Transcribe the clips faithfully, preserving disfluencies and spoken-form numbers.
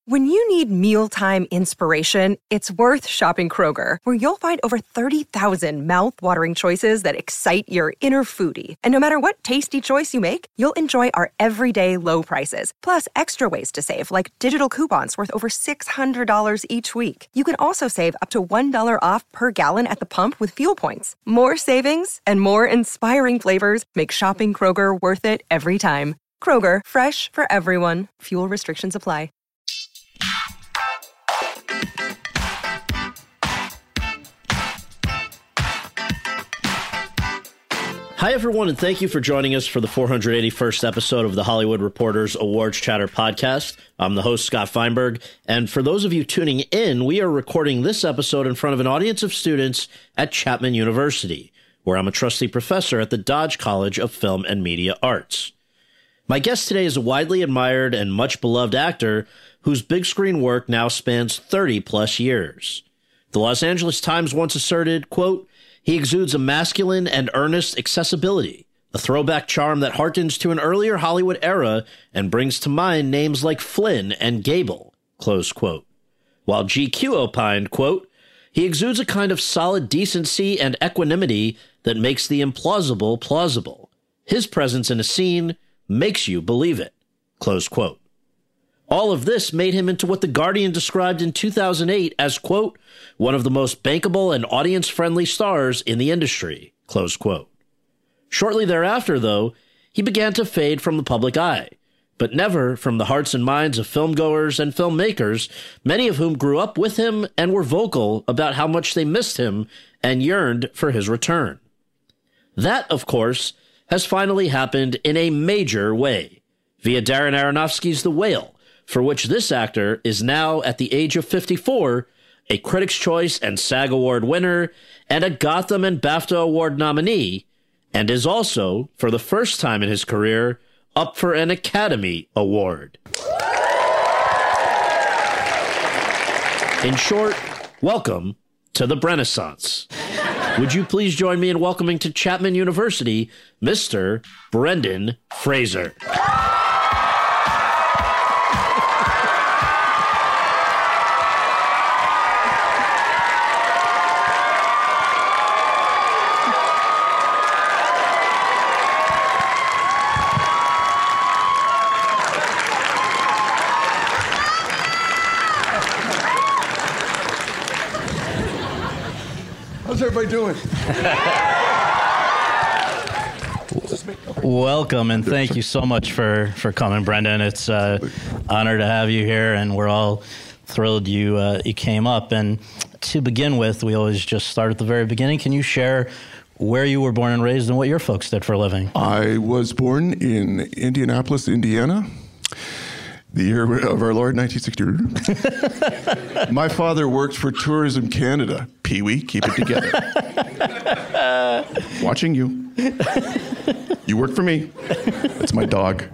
When you need mealtime inspiration, it's worth shopping Kroger, where you'll find over thirty thousand mouth-watering choices that excite your inner foodie. And no matter what tasty choice you make, you'll enjoy our everyday low prices, plus extra ways to save, like digital coupons worth over six hundred dollars each week. You can also save up to one dollar off per gallon at the pump with fuel points. More savings and more inspiring flavors make shopping Kroger worth it every time. Kroger, fresh for everyone. Fuel restrictions apply. Hi, everyone, and thank you for joining us for the four hundred eighty-first episode of the Hollywood Reporters Awards Chatter podcast. I'm the host, Scott Feinberg, and for those of you tuning in, we are recording this episode in front of an audience of students at Chapman University, where I'm a trustee professor at the Dodge College of Film and Media Arts. My guest today is a widely admired and much beloved actor whose big screen work now spans thirty plus years. The Los Angeles Times once asserted, quote, "He exudes a masculine and earnest accessibility, a throwback charm that harkens to an earlier Hollywood era and brings to mind names like Flynn and Gable," close quote. While G Q opined, quote, "He exudes a kind of solid decency and equanimity that makes the implausible plausible. His presence in a scene makes you believe it," close quote. All of this made him into what The Guardian described in two thousand eight as, quote, "one of the most bankable and audience-friendly stars in the industry," close quote. Shortly thereafter, though, he began to fade from the public eye, but never from the hearts and minds of filmgoers and filmmakers, many of whom grew up with him and were vocal about how much they missed him and yearned for his return. That, of course, has finally happened in a major way, via Darren Aronofsky's The Whale, for which this actor is now, at the age of fifty-four, a Critics' Choice and SAG Award winner and a Gotham and BAFTA Award nominee, and is also, for the first time in his career, up for an Academy Award. In short, welcome to the Renaissance. Would you please join me in welcoming to Chapman University, Mister Brendan Fraser. How's everybody doing? Welcome, and thank you so much for, for coming, Brendan. It's an uh, honor to have you here, and we're all thrilled you uh, you came up. And to begin with, we always just start at the very beginning. Can you share where you were born and raised and what your folks did for a living? I was born in Indianapolis, Indiana, the year of our Lord, nineteen sixty. My father worked for Tourism Canada. Pee-wee, keep it together. Watching you. You work for me. That's my dog.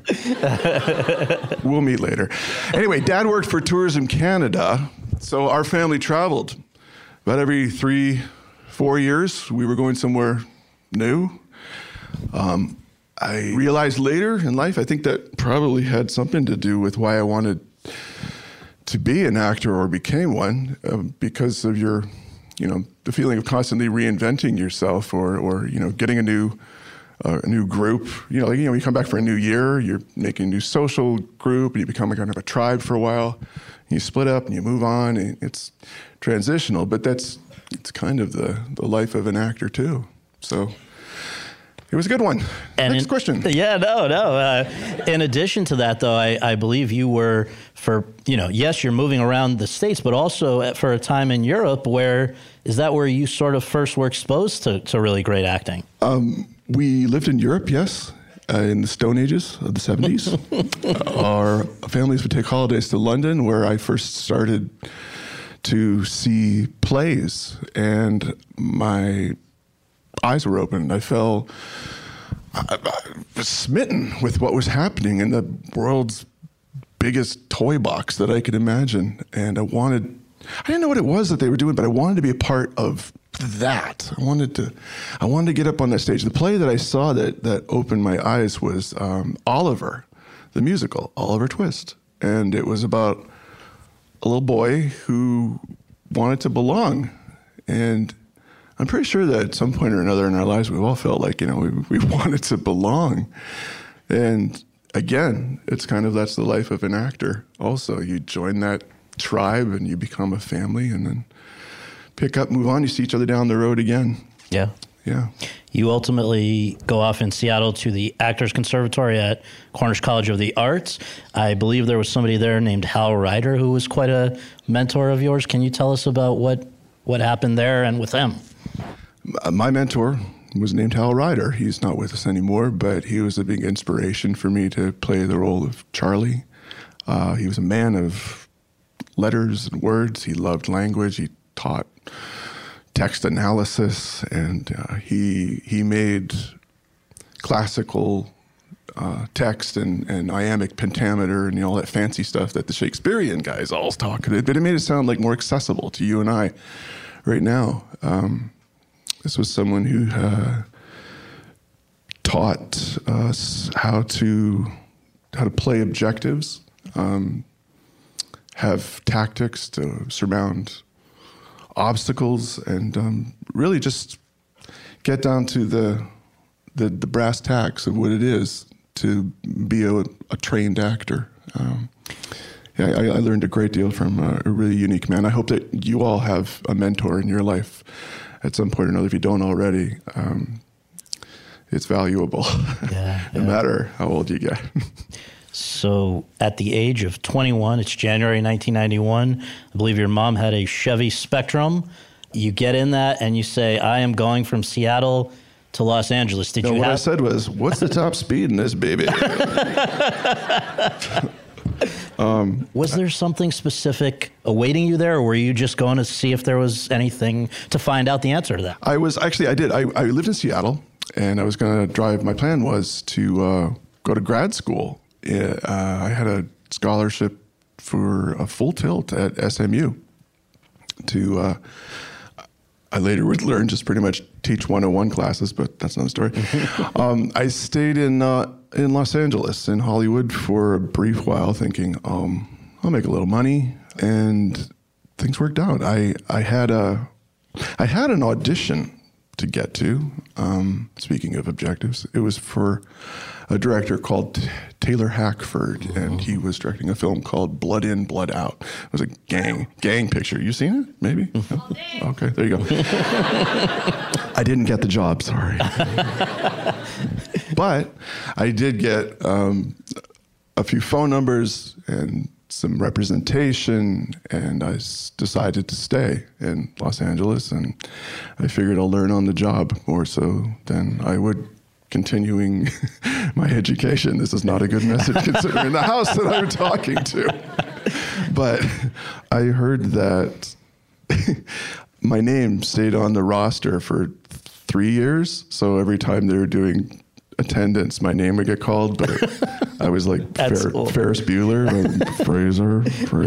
We'll meet later. Anyway, Dad worked for Tourism Canada, so our family traveled. About every three, four years, we were going somewhere new. Um, I realized later in life, I think that probably had something to do with why I wanted to be an actor or became one, uh, because of your, you know, the feeling of constantly reinventing yourself or, or you know, getting a new uh, a new group. You know, like, you know, you come back for a new year, you're making a new social group, and you become a kind of a tribe for a while. And you split up and you move on, and it's transitional, but that's it's kind of the, the life of an actor too. So it was a good one. And Next in, question. Yeah, no, no. Uh, in addition to that, though, I, I believe you were for, you know, yes, you're moving around the States, but also for a time in Europe where, is that where you sort of first were exposed to, to really great acting? Um, we lived in Europe, yes, uh, in the Stone Ages of the seventies. Our families would take holidays to London, where I first started to see plays, and my eyes were opened. I fell I, I was smitten with what was happening in the world's biggest toy box that I could imagine. And I wanted, I didn't know what it was that they were doing, but I wanted to be a part of that. I wanted to, I wanted to get up on that stage. The play that I saw that, that opened my eyes was um, Oliver, the musical, Oliver Twist. And it was about a little boy who wanted to belong. And I'm pretty sure that at some point or another in our lives, we've all felt like, you know, we, we wanted to belong. And again, it's kind of, that's the life of an actor. Also, you join that tribe and you become a family, and then pick up, move on. You see each other down the road again. Yeah. Yeah. You ultimately go off in Seattle to the Actors Conservatory at Cornish College of the Arts. I believe there was somebody there named Hal Ryder who was quite a mentor of yours. Can you tell us about what, what happened there and with him? My mentor was named Hal Ryder. He's not with us anymore, but he was a big inspiration for me to play the role of Charlie. Uh, he was a man of letters and words. He loved language. He taught text analysis, and uh, he he made classical uh, text and, and iambic pentameter and, you know, all that fancy stuff that the Shakespearean guys all talk about, but it made it sound like more accessible to you and I right now. Um, this was someone who uh, taught us how to how to play objectives, um, have tactics to surmount obstacles, and um, really just get down to the, the the brass tacks of what it is to be a, a trained actor. Um, yeah, I, I learned a great deal from a, a really unique man. I hope that you all have a mentor in your life at some point or another. If you don't already, um, it's valuable, yeah, no yeah. matter how old you get. So at the age of twenty-one, it's January nineteen ninety-one, I believe your mom had a Chevy Spectrum. You get in that and you say, I am going from Seattle to Los Angeles. Did no, you what have- I said was, what's the top speed in this baby? um, was there something specific awaiting you there, or were you just going to see if there was anything to find out the answer to that? I was, actually, I did. I, I lived in Seattle, and I was going to drive. My plan was to uh, go to grad school. Uh, I had a scholarship for a full tilt at S M U to, uh, I later would learn just pretty much teach one oh one classes, but that's another story. um, I stayed in uh, in Los Angeles, in Hollywood, for a brief while, thinking, um, I'll make a little money, and things worked out. I, I had a I had an audition to get to. Um, speaking of objectives, it was for a director called Taylor Hackford, and he was directing a film called Blood In, Blood Out. It was a gang gang picture. You seen it? Maybe? No? Okay, there you go. I didn't get the job, sorry. But I did get um, a few phone numbers and some representation, and I s- decided to stay in Los Angeles, and I figured I'll learn on the job more so than I would continuing my education. This is not a good message considering the house that I'm talking to. But I heard that my name stayed on the roster for three years, so every time they were doing attendance, my name would get called, but I was like Fer- cool. Ferris Bueller, like, Fraser,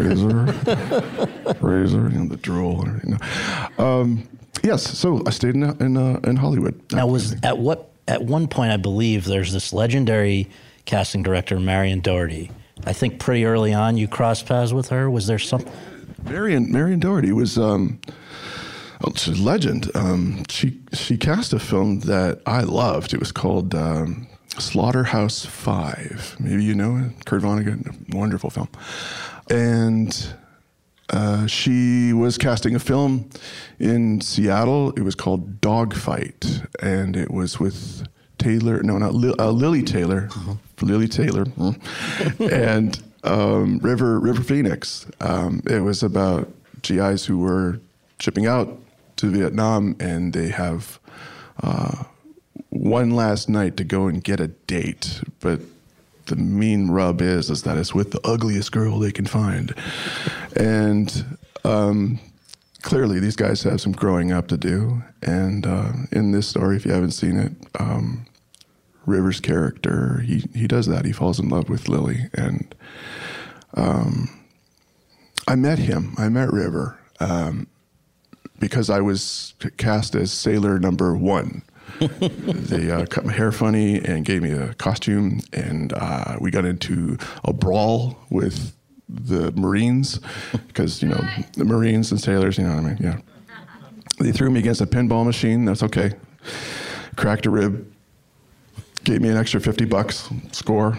Fraser, Fraser, you know, the drool. You know. Um, yes, so I stayed in in, uh, in Hollywood. Now, was at what at one point, I believe there's this legendary casting director, Marion Doherty. I think pretty early on you crossed paths with her. Was there some? Marion Marion Doherty was um, oh, she's a legend. Um, she she cast a film that I loved. It was called um, Slaughterhouse Five. Maybe you know it. Kurt Vonnegut, wonderful film. And uh, she was casting a film in Seattle. It was called Dogfight, and it was with Taylor. No, not Li- uh, Lily Taylor. Uh-huh. Lily Taylor, and um, River River Phoenix. Um, it was about G Is who were shipping out to Vietnam, and they have uh, one last night to go and get a date, but the mean rub is is that it's with the ugliest girl they can find. And um, clearly these guys have some growing up to do. And uh, in this story, if you haven't seen it, um, River's character, he, he does that. He falls in love with Lily. And um, I met him. I met River um, because I was cast as sailor number one. They uh, cut my hair funny and gave me a costume, and uh, we got into a brawl with the Marines, because, you know, the Marines and sailors, you know what I mean? Yeah. They threw me against a pinball machine. That's okay. Cracked a rib. Gave me an extra fifty bucks. Score.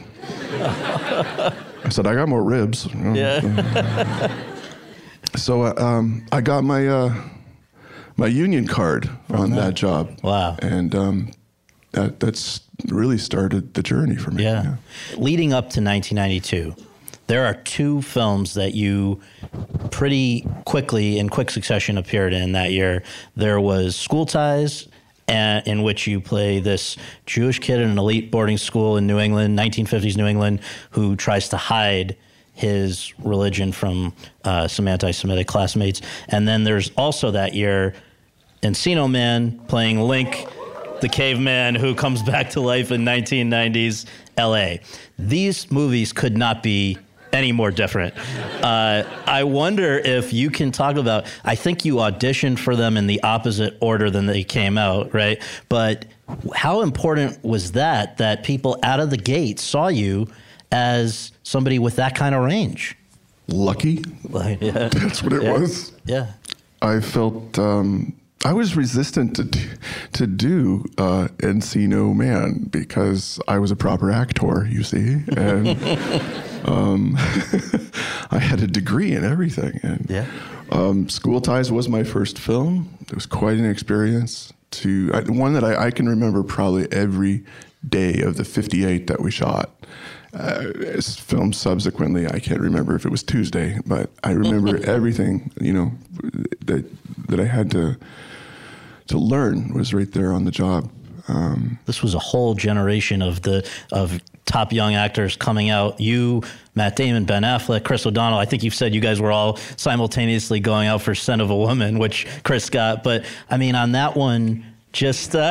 I said, I got more ribs. Yeah. So uh, um, I got my uh, my union card on that job. Wow. And um, that that's really started the journey for me. Yeah. yeah. Leading up to nineteen ninety-two, there are two films that you pretty quickly, in quick succession, appeared in that year. There was School Ties, and, in which you play this Jewish kid in an elite boarding school in New England, nineteen fifties New England, who tries to hide his religion from uh, some anti-Semitic classmates. And then there's also that year Encino Man playing Link, the caveman who comes back to life in nineteen nineties L A. These movies could not be any more different. Uh, I wonder if you can talk about, I think you auditioned for them in the opposite order than they came out, right? But how important was that, that people out of the gate saw you as somebody with that kind of range? Lucky. Like, yeah. That's what it yeah. was. Yeah. I felt um, I was resistant to do, to do uh, Encino Man because I was a proper actor, you see, and um, I had a degree in everything. And yeah. um, School Ties was my first film. It was quite an experience. To I, one that I, I can remember probably every day of the fifty-eight that we shot. Uh, it's filmed subsequently. I can't remember if it was Tuesday, but I remember everything, you know, that that I had to to learn was right there on the job. Um, this was a whole generation of the of top young actors coming out. You, Matt Damon, Ben Affleck, Chris O'Donnell. I think you've said you guys were all simultaneously going out for Scent of a Woman, which Chris got. But I mean, on that one, just uh,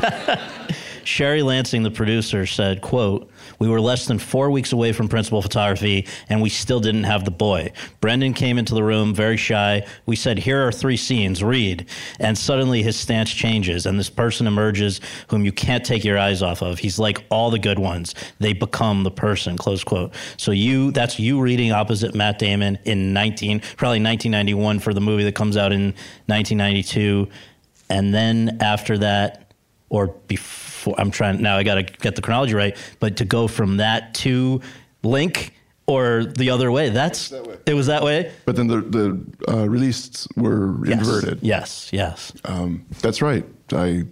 Sherry Lansing, the producer, said, quote, "We were less than four weeks away from principal photography, and we still didn't have the boy. Brendan came into the room very shy. We said, here are three scenes, read. And suddenly his stance changes, and this person emerges whom you can't take your eyes off of. He's like all the good ones. They become the person," close quote. So you, that's you reading opposite Matt Damon in nineteen, probably nineteen ninety-one for the movie that comes out in nineteen ninety-two. And then after that, or before, I'm trying, now I got to get the chronology right, but to go from that to Link or the other way, that's, that way. It was that way? But then the, the uh, releases were Yes. inverted. Yes, yes. Um, that's right. I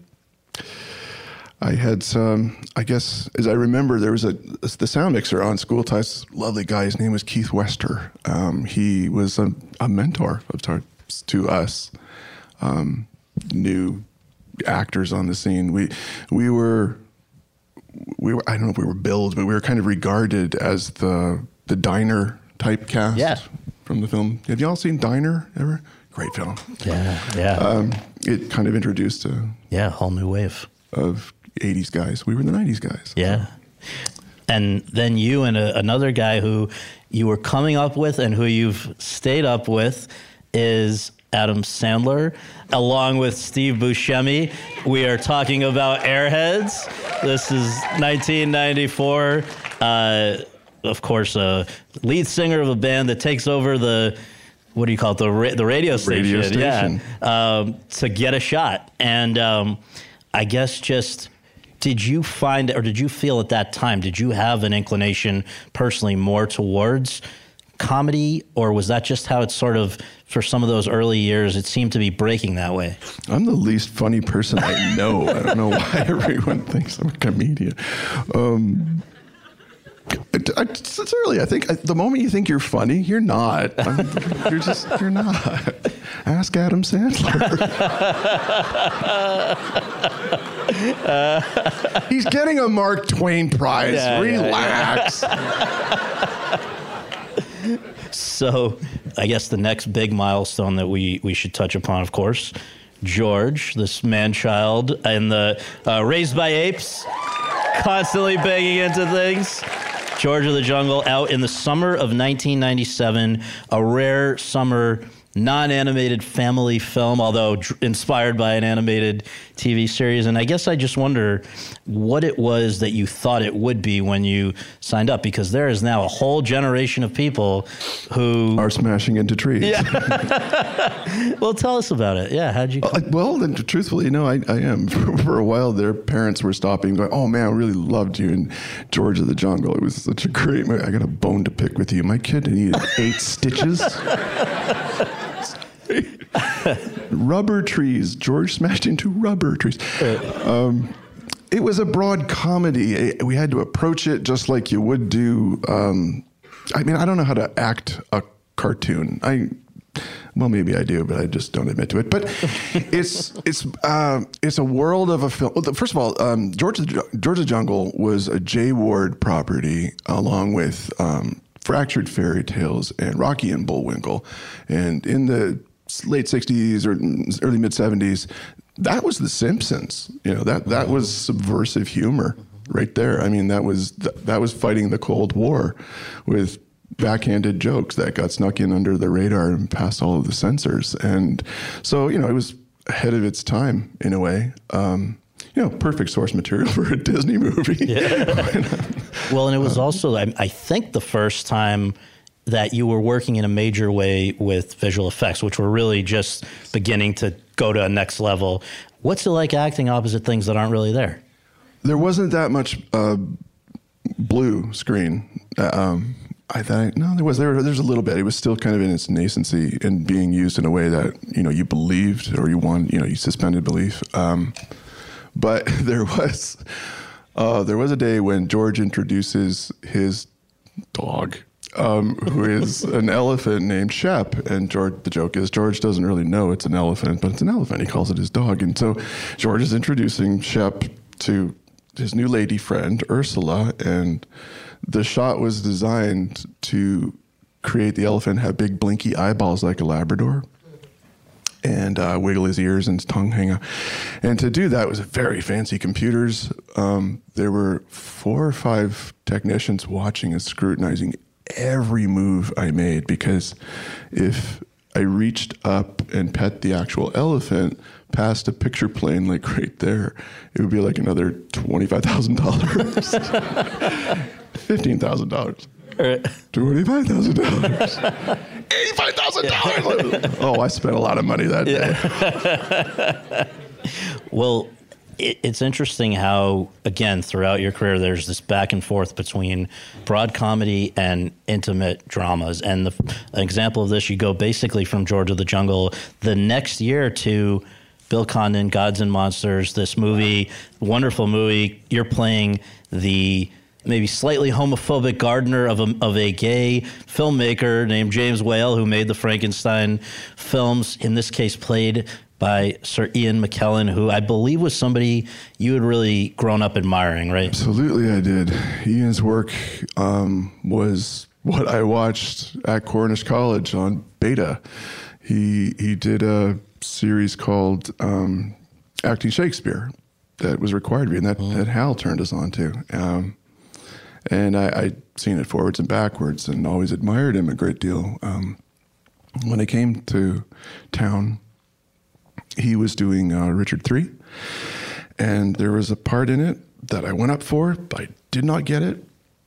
I had some, I guess, as I remember, there was a, the sound mixer on School Ties, lovely guy, his name was Keith Wester. Um, he was a, a mentor of sorts to us, um, new actors on the scene. We we were we were I don't know if we were billed, but we were kind of regarded as the the diner type cast Yeah. from the film. Have you all seen Diner ever? Great film. Yeah, yeah. Um, it kind of introduced a yeah, whole new wave. of eighties guys. We were the nineties guys. Yeah. And then you and a, another guy who you were coming up with and who you've stayed up with is Adam Sandler, along with Steve Buscemi. We are talking about Airheads. This is nineteen ninety-four. Uh, of course, a lead singer of a band that takes over the, what do you call it, the ra- the radio station. Radio station. Yeah, um, to get a shot. And um, I guess just, did you find, or did you feel at that time, did you have an inclination personally more towards comedy, or was that just how it sort of, for some of those early years, it seemed to be breaking that way? I'm the least funny person I know. I don't know why everyone thinks I'm a comedian. Um, it, I, it's early. I think I, the moment you think you're funny, you're not. I'm, you're just, you're not. Ask Adam Sandler. uh, He's getting a Mark Twain prize. Yeah, Relax. Yeah, yeah. So I guess the next big milestone that we, we should touch upon, of course, George, this man-child in the uh, Raised by Apes, constantly banging into things. George of the Jungle, out in the summer of nineteen ninety-seven, a rare summer non-animated family film, although dr- inspired by an animated T V series. And I guess I just wonder what it was that you thought it would be when you signed up, because there is now a whole generation of people who are smashing into trees. Yeah. Well, tell us about it. Yeah, how'd you? Uh, well, then, truthfully, you know, I, I am. For, for a while, their parents were stopping, going, "Oh man, I really loved you in George of the Jungle. It was such a great movie. I got a bone to pick with you. My kid needed eight stitches." Rubber trees. George smashed into rubber trees. Um, it was a broad comedy. We had to approach it just like you would do. Um, I mean, I don't know how to act a cartoon. I, well, maybe I do, but I just don't admit to it. But it's it's uh, it's a world of a film. Well, first of all, um, George of the, George of the Jungle was a Jay Ward property, along with um, Fractured Fairy Tales and Rocky and Bullwinkle, and in the late sixties or early mid seventies, that was The Simpsons. You know, that that was subversive humor right there. I mean, that was that was fighting the Cold War with backhanded jokes that got snuck in under the radar and past all of the censors. And so, you know, it was ahead of its time in a way. Um, you know, perfect source material for a Disney movie. Yeah. Well, and it was also, I, I think, the first time that you were working in a major way with visual effects, which were really just beginning to go to a next level. What's it like acting opposite things that aren't really there? There wasn't that much uh, blue screen. Uh, um, I thought, no, there was. There, there's a little bit. It was still kind of in its nascency and being used in a way that, you know, you believed, or you want, you know, you suspended belief. Um, but there was, uh, there was a day when George introduces his dog, Um, who is an elephant named Shep. And George, the joke is George doesn't really know it's an elephant, but it's an elephant. He calls it his dog. And so George is introducing Shep to his new lady friend, Ursula. And the shot was designed to create the elephant have big blinky eyeballs like a Labrador, and uh, wiggle his ears and his tongue hang out. And to do that was very fancy computers. Um, there were four or five technicians watching and scrutinizing every move I made, because if I reached up and pet the actual elephant past a picture plane, like right there, it would be like another twenty-five thousand dollars, fifteen thousand dollars, twenty-five thousand dollars, eighty-five thousand dollars. Oh, I spent a lot of money that day. Yeah. Well, it's interesting how, again, throughout your career, there's this back and forth between broad comedy and intimate dramas. And the, an example of this, you go basically from George of the Jungle the next year to Bill Condon, Gods and Monsters, this movie, wonderful movie. You're playing the maybe slightly homophobic gardener of a, of a gay filmmaker named James Whale, who made the Frankenstein films, in this case played by Sir Ian McKellen, who I believe was somebody you had really grown up admiring, right? Absolutely, I did. Ian's work um, was what I watched at Cornish College on Beta. He he did a series called um, Acting Shakespeare that was required to be, and that, mm. that Hal turned us on to. Um, and I, I'd seen it forwards and backwards and always admired him a great deal. Um, when I came to town, he was doing uh, Richard the Third, and there was a part in it that I went up for, but I did not get it.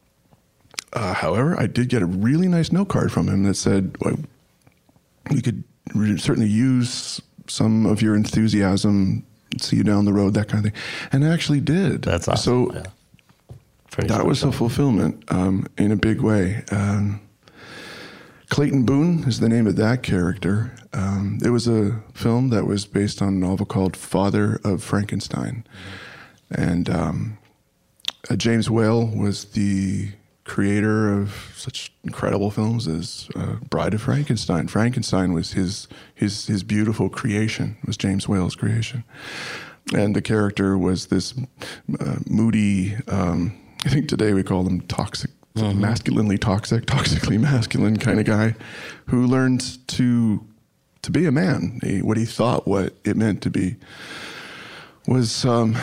Uh, however, I did get a really nice note card from him that said, well, we could re- certainly use some of your enthusiasm, see you down the road, that kind of thing. And I actually did. That's awesome. So yeah. that was a fulfillment um, in a big way. Um, Clayton Boone is the name of that character. Um, it was a film that was based on a novel called Father of Frankenstein. Mm-hmm. And um, uh, James Whale was the creator of such incredible films as uh, Bride of Frankenstein. Frankenstein was his his his beautiful creation, was James Whale's creation. And the character was this uh, moody, um, I think today we call them toxic, Mm-hmm. masculinely toxic, toxically masculine kind of guy who learned to to be a man. He, what he thought what it meant to be was um,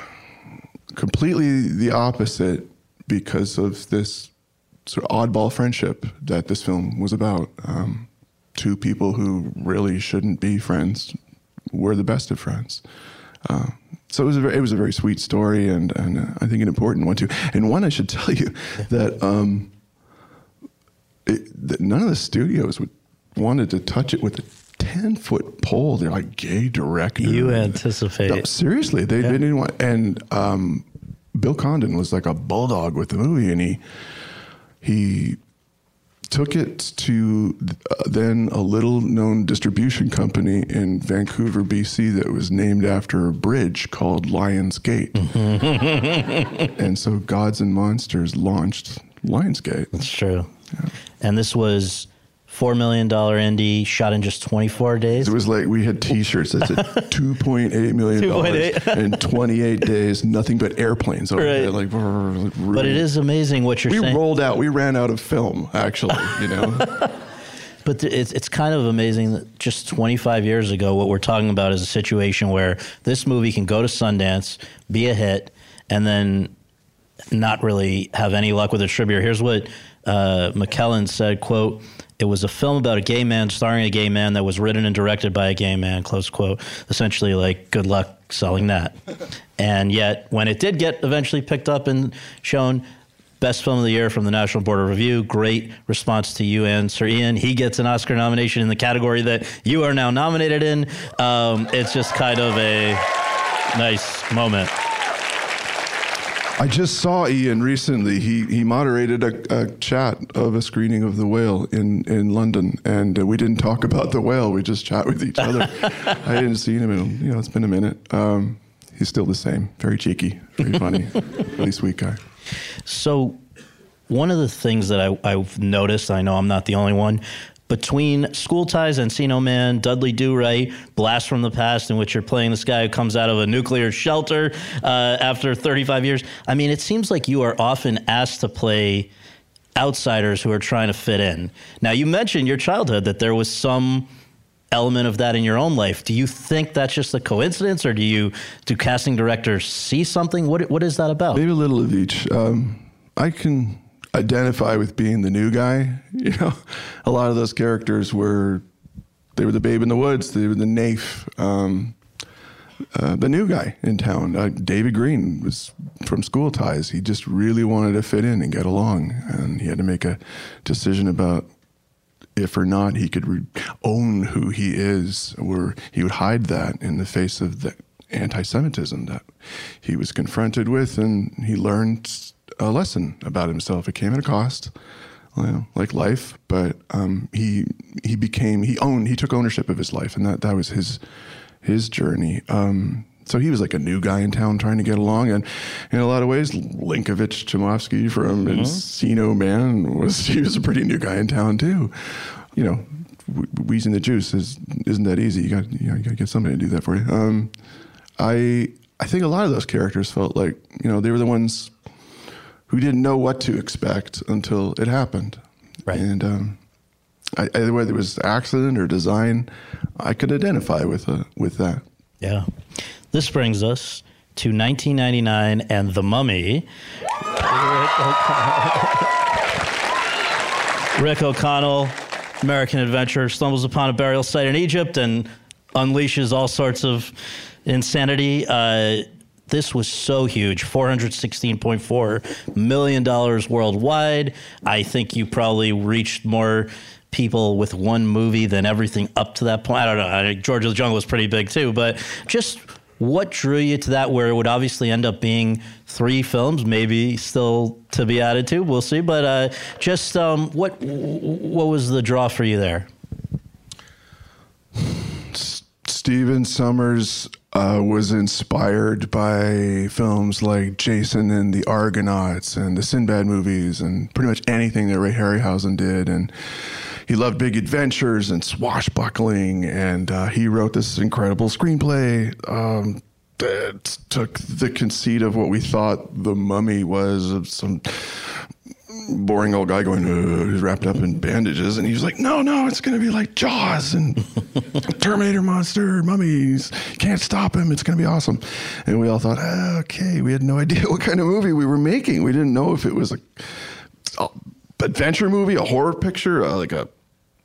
completely the opposite because of this sort of oddball friendship that this film was about. Um, two people who really shouldn't be friends were the best of friends. Uh, so it was a very, it was a very sweet story, and and uh, I think an important one too. And one I should tell you that um, it, that none of the studios would wanted to touch it with a ten foot pole. They're like, gay director. You anticipate? No, seriously, they, yeah. they didn't want. And um, Bill Condon was like a bulldog with the movie, and he he. took it to uh, then a little-known distribution company in Vancouver, B C that was named after a bridge called Lions Gate. And so Gods and Monsters launched Lionsgate. That's true. Yeah. And this was four million dollars indie, shot in just twenty-four days. It was like we had T-shirts that said two point eight million dollars in twenty-eight days, nothing but airplanes over right. there. Like, like really. But it is amazing what you're we saying. We rolled out. We ran out of film, actually, you know. But it's it's kind of amazing that just twenty-five years ago, what we're talking about is a situation where this movie can go to Sundance, be a hit, and then not really have any luck with a distributor. Here's what uh, McKellen said, quote, "It was a film about a gay man starring a gay man that was written and directed by a gay man," close quote. Essentially, like, good luck selling that. And yet, when it did get eventually picked up and shown, Best Film of the Year from the National Board of Review, great response to you and Sir Ian. He gets an Oscar nomination in the category that you are now nominated in. Um, it's just kind of a nice moment. I just saw Ian recently. He he moderated a, a chat of a screening of The Whale in, in London, and uh, we didn't talk about The Whale. We just chat with each other. I hadn't seen him in, you know, it's been a minute. Um, he's still the same. Very cheeky, very funny, really sweet guy. So one of the things that I, I've noticed, I know I'm not the only one, between School Ties, Encino Man, Dudley Do-Right, Blast from the Past, in which you're playing this guy who comes out of a nuclear shelter uh, after thirty-five years. I mean, it seems like you are often asked to play outsiders who are trying to fit in. Now, you mentioned your childhood, that there was some element of that in your own life. Do you think that's just a coincidence, or do you do casting directors see something? What What is that about? Maybe a little of each. Um, I can identify with being the new guy. You know, a lot of those characters were, they were the babe in the woods. They were the naif, um, uh, the new guy in town. Uh, David Green was from School Ties. He just really wanted to fit in and get along. And he had to make a decision about if or not he could re- own who he is, or he would hide that in the face of the anti-Semitism that he was confronted with. And he learned a lesson about himself. It came at a cost, you know, like life, but um, he he became, he owned, he took ownership of his life, and that, that was his his journey. Um, so he was like a new guy in town trying to get along, and in a lot of ways, Linkovich Chimovsky from mm-hmm. Encino Man was, he was a pretty new guy in town too. You know, wheezing the juice is, isn't that easy. You got, you know, you got to get somebody to do that for you. Um, I I think a lot of those characters felt like, you know, they were the ones who didn't know what to expect until it happened. Right. And um, I, I, whether it was accident or design, I could identify with uh, with that. Yeah. This brings us to nineteen ninety-nine and The Mummy. Rick O'Connell, Rick O'Connell, American adventurer, stumbles upon a burial site in Egypt and unleashes all sorts of insanity. Uh, This was so huge, four hundred sixteen point four million dollars worldwide. I think you probably reached more people with one movie than everything up to that point. I don't know. I think George of the Jungle was pretty big too, but just what drew you to that, where it would obviously end up being three films, maybe still to be added to, we'll see. But uh, just um, what what was the draw for you there? Stephen Sommers uh, was inspired by films like Jason and the Argonauts and the Sinbad movies and pretty much anything that Ray Harryhausen did. And he loved big adventures and swashbuckling. And uh, he wrote this incredible screenplay um, that took the conceit of what we thought The Mummy was, of some boring old guy going, uh, who's wrapped up in bandages, and he was like, no, no, it's going to be like Jaws and Terminator monster, mummies, can't stop him, it's going to be awesome. And we all thought, ah, okay, we had no idea what kind of movie we were making. We didn't know if it was a, a adventure movie, a horror picture, uh, like a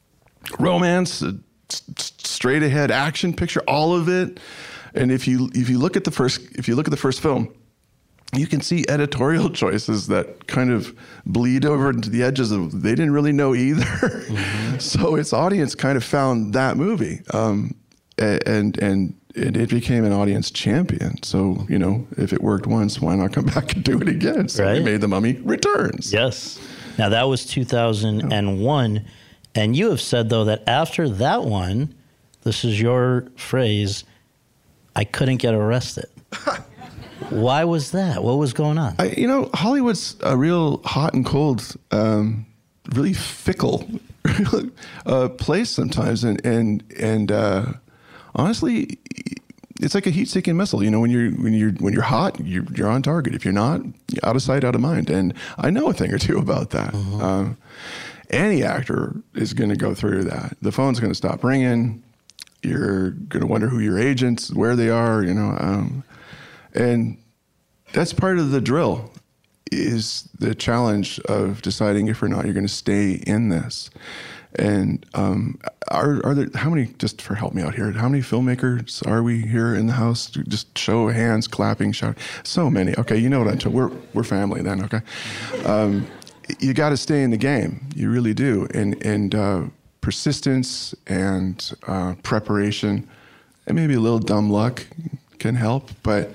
romance, a straight ahead action picture, all of it. And if you if you look at the first if you look at the first film, you can see editorial choices that kind of bleed over into the edges of they didn't really know either. Mm-hmm. So its audience kind of found that movie, um, and and it, it became an audience champion. So you know, if it worked once, why not come back and do it again? So right. we made The Mummy Returns. Yes. Now that was two thousand one, yeah. And you have said though that after that one, this is your phrase, I couldn't get arrested. Why was that? What was going on? I, you know, Hollywood's a real hot and cold, um, really fickle uh, place sometimes, and and and uh, honestly, it's like a heat-seeking missile. You know, when you're when you're when you're hot, you're you're on target. If you're not, you're out of sight, out of mind. And I know a thing or two about that. Mm-hmm. Um, any actor is going to go through that. The phone's going to stop ringing. You're going to wonder who your agents, where they are, you know. Um, and that's part of the drill, is the challenge of deciding if or not you're going to stay in this. And um, are, are there, how many, just for help me out here, how many filmmakers are we here in the house? Just show of hands, clapping, shouting. So many. Okay, you know what I'm talking about. We're, we're family then, okay? Um, you got to stay in the game. You really do. And, and, uh, persistence and uh, preparation, and maybe a little dumb luck can help, but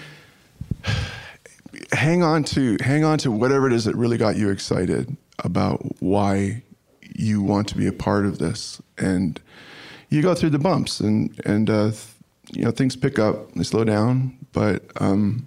hang on to hang on to whatever it is that really got you excited about why you want to be a part of this. And you go through the bumps, and and uh, you know, things pick up, they slow down, but um,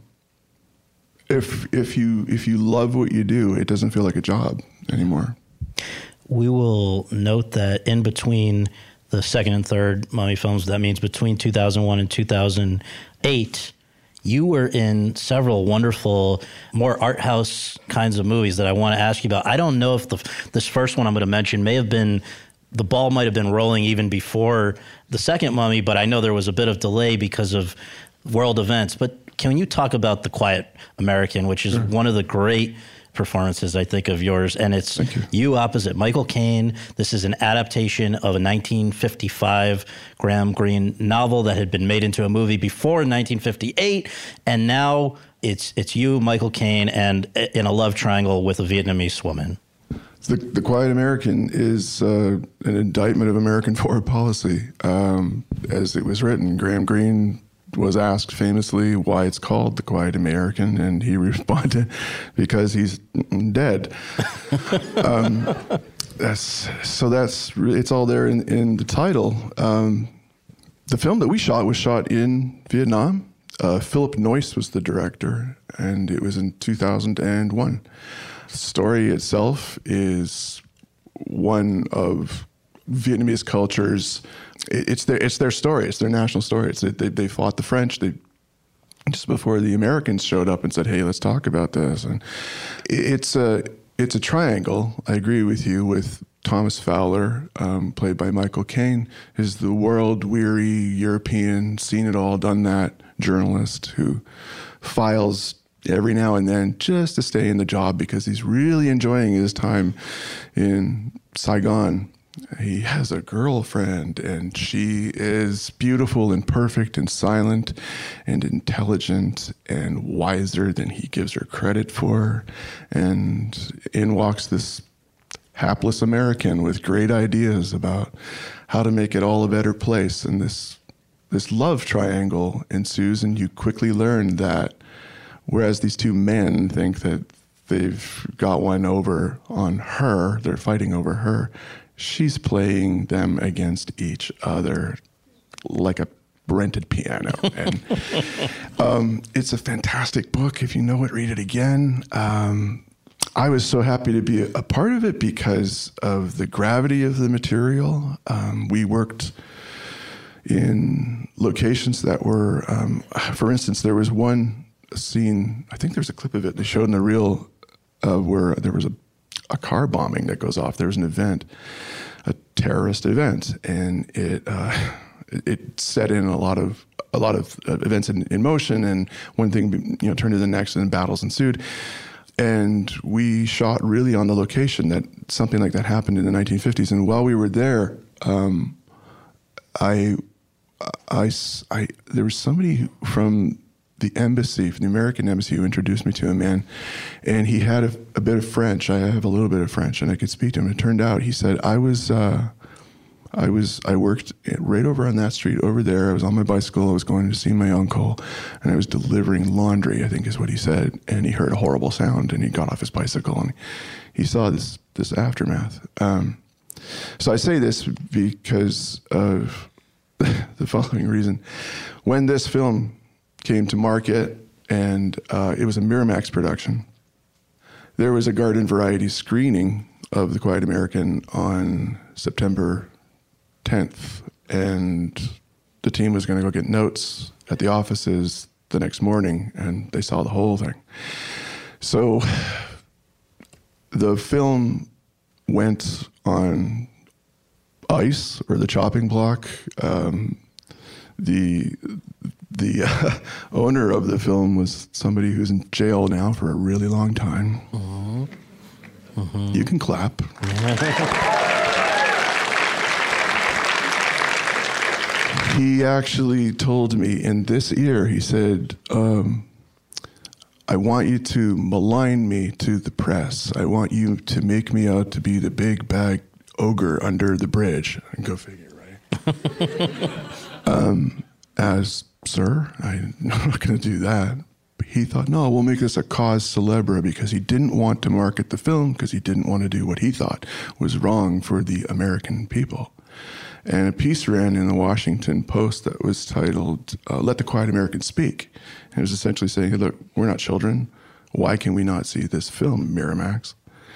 if if you if you love what you do, it doesn't feel like a job anymore. We will note that in between the second and third Mummy films, that means between two thousand one and two thousand eight, you were in several wonderful, more art house kinds of movies that I want to ask you about. I don't know if the, this first one I'm going to mention may have been, the ball might have been rolling even before the second Mummy, but I know there was a bit of delay because of world events. But can you talk about The Quiet American, which is sure. one of the great performances, I think, of yours, and it's you. you opposite Michael Caine. This is an adaptation of a nineteen fifty-five Graham Greene novel that had been made into a movie before nineteen fifty-eight, and now it's it's you, Michael Caine, and in a love triangle with a Vietnamese woman. The, the Quiet American is uh, an indictment of American foreign policy. Um, as it was written, Graham Greene was asked famously why it's called The Quiet American, and he responded, because he's dead. um, that's so that's it's all there in, in the title. Um, the film that we shot was shot in Vietnam. Uh, Philip Noyce was the director, and it was in two thousand one. The story itself is one of Vietnamese culture's. It's their it's their story. It's their national story. It's they they fought the French. They just before the Americans showed up and said, "Hey, let's talk about this." And it's a it's a triangle. I agree with you. With Thomas Fowler, um, played by Michael Caine, is the world-weary European, seen it all, done that journalist who files every now and then just to stay in the job because he's really enjoying his time in Saigon. He has a girlfriend, and she is beautiful and perfect and silent and intelligent and wiser than he gives her credit for. And in walks this hapless American with great ideas about how to make it all a better place. And this this love triangle ensues, and you quickly learn that whereas these two men think that they've got one over on her, they're fighting over her, she's playing them against each other like a rented piano. And um, it's a fantastic book. If you know it, read it again. Um, I was so happy to be a part of it because of the gravity of the material. Um, we worked in locations that were, um, for instance, there was one scene, I think there's a clip of it they showed in the reel, uh, where there was a a car bombing that goes off. There's an event, a terrorist event, and it uh, it, it set in a lot of a lot of uh, events in, in motion, and one thing you know turned to the next, and battles ensued. And we shot really on the location that something like that happened in the nineteen fifties. And while we were there, um, I, I, I, there was somebody from the embassy, from the American embassy, who introduced me to a man, and he had a, a bit of French. I have a little bit of French, and I could speak to him. It turned out, he said, I was, uh, I was, I worked right over on that street over there. I was on my bicycle. I was going to see my uncle, and I was delivering laundry, I think is what he said. And he heard a horrible sound, and he got off his bicycle, and he saw this this aftermath. Um, so I say this because of the following reason: when this film came to market, and uh, it was a Miramax production, there was a garden variety screening of The Quiet American on September tenth, and the team was going to go get notes at the offices the next morning, and they saw the whole thing. So the film went on ice, or the chopping block. Um, the the uh, owner of the film was somebody who's in jail now for a really long time. Mm-hmm. Mm-hmm. You can clap. He actually told me in this ear, he said, um, I want you to malign me to the press. I want you to make me out to be the big bad ogre under the bridge. And go figure, right? um, as, sir, I'm not going to do that. But he thought, no, we'll make this a cause célèbre, because he didn't want to market the film, because he didn't want to do what he thought was wrong for the American people. And a piece ran in the Washington Post that was titled, uh, Let the Quiet American Speak. And it was essentially saying, hey, look, we're not children. Why can we not see this film, Miramax?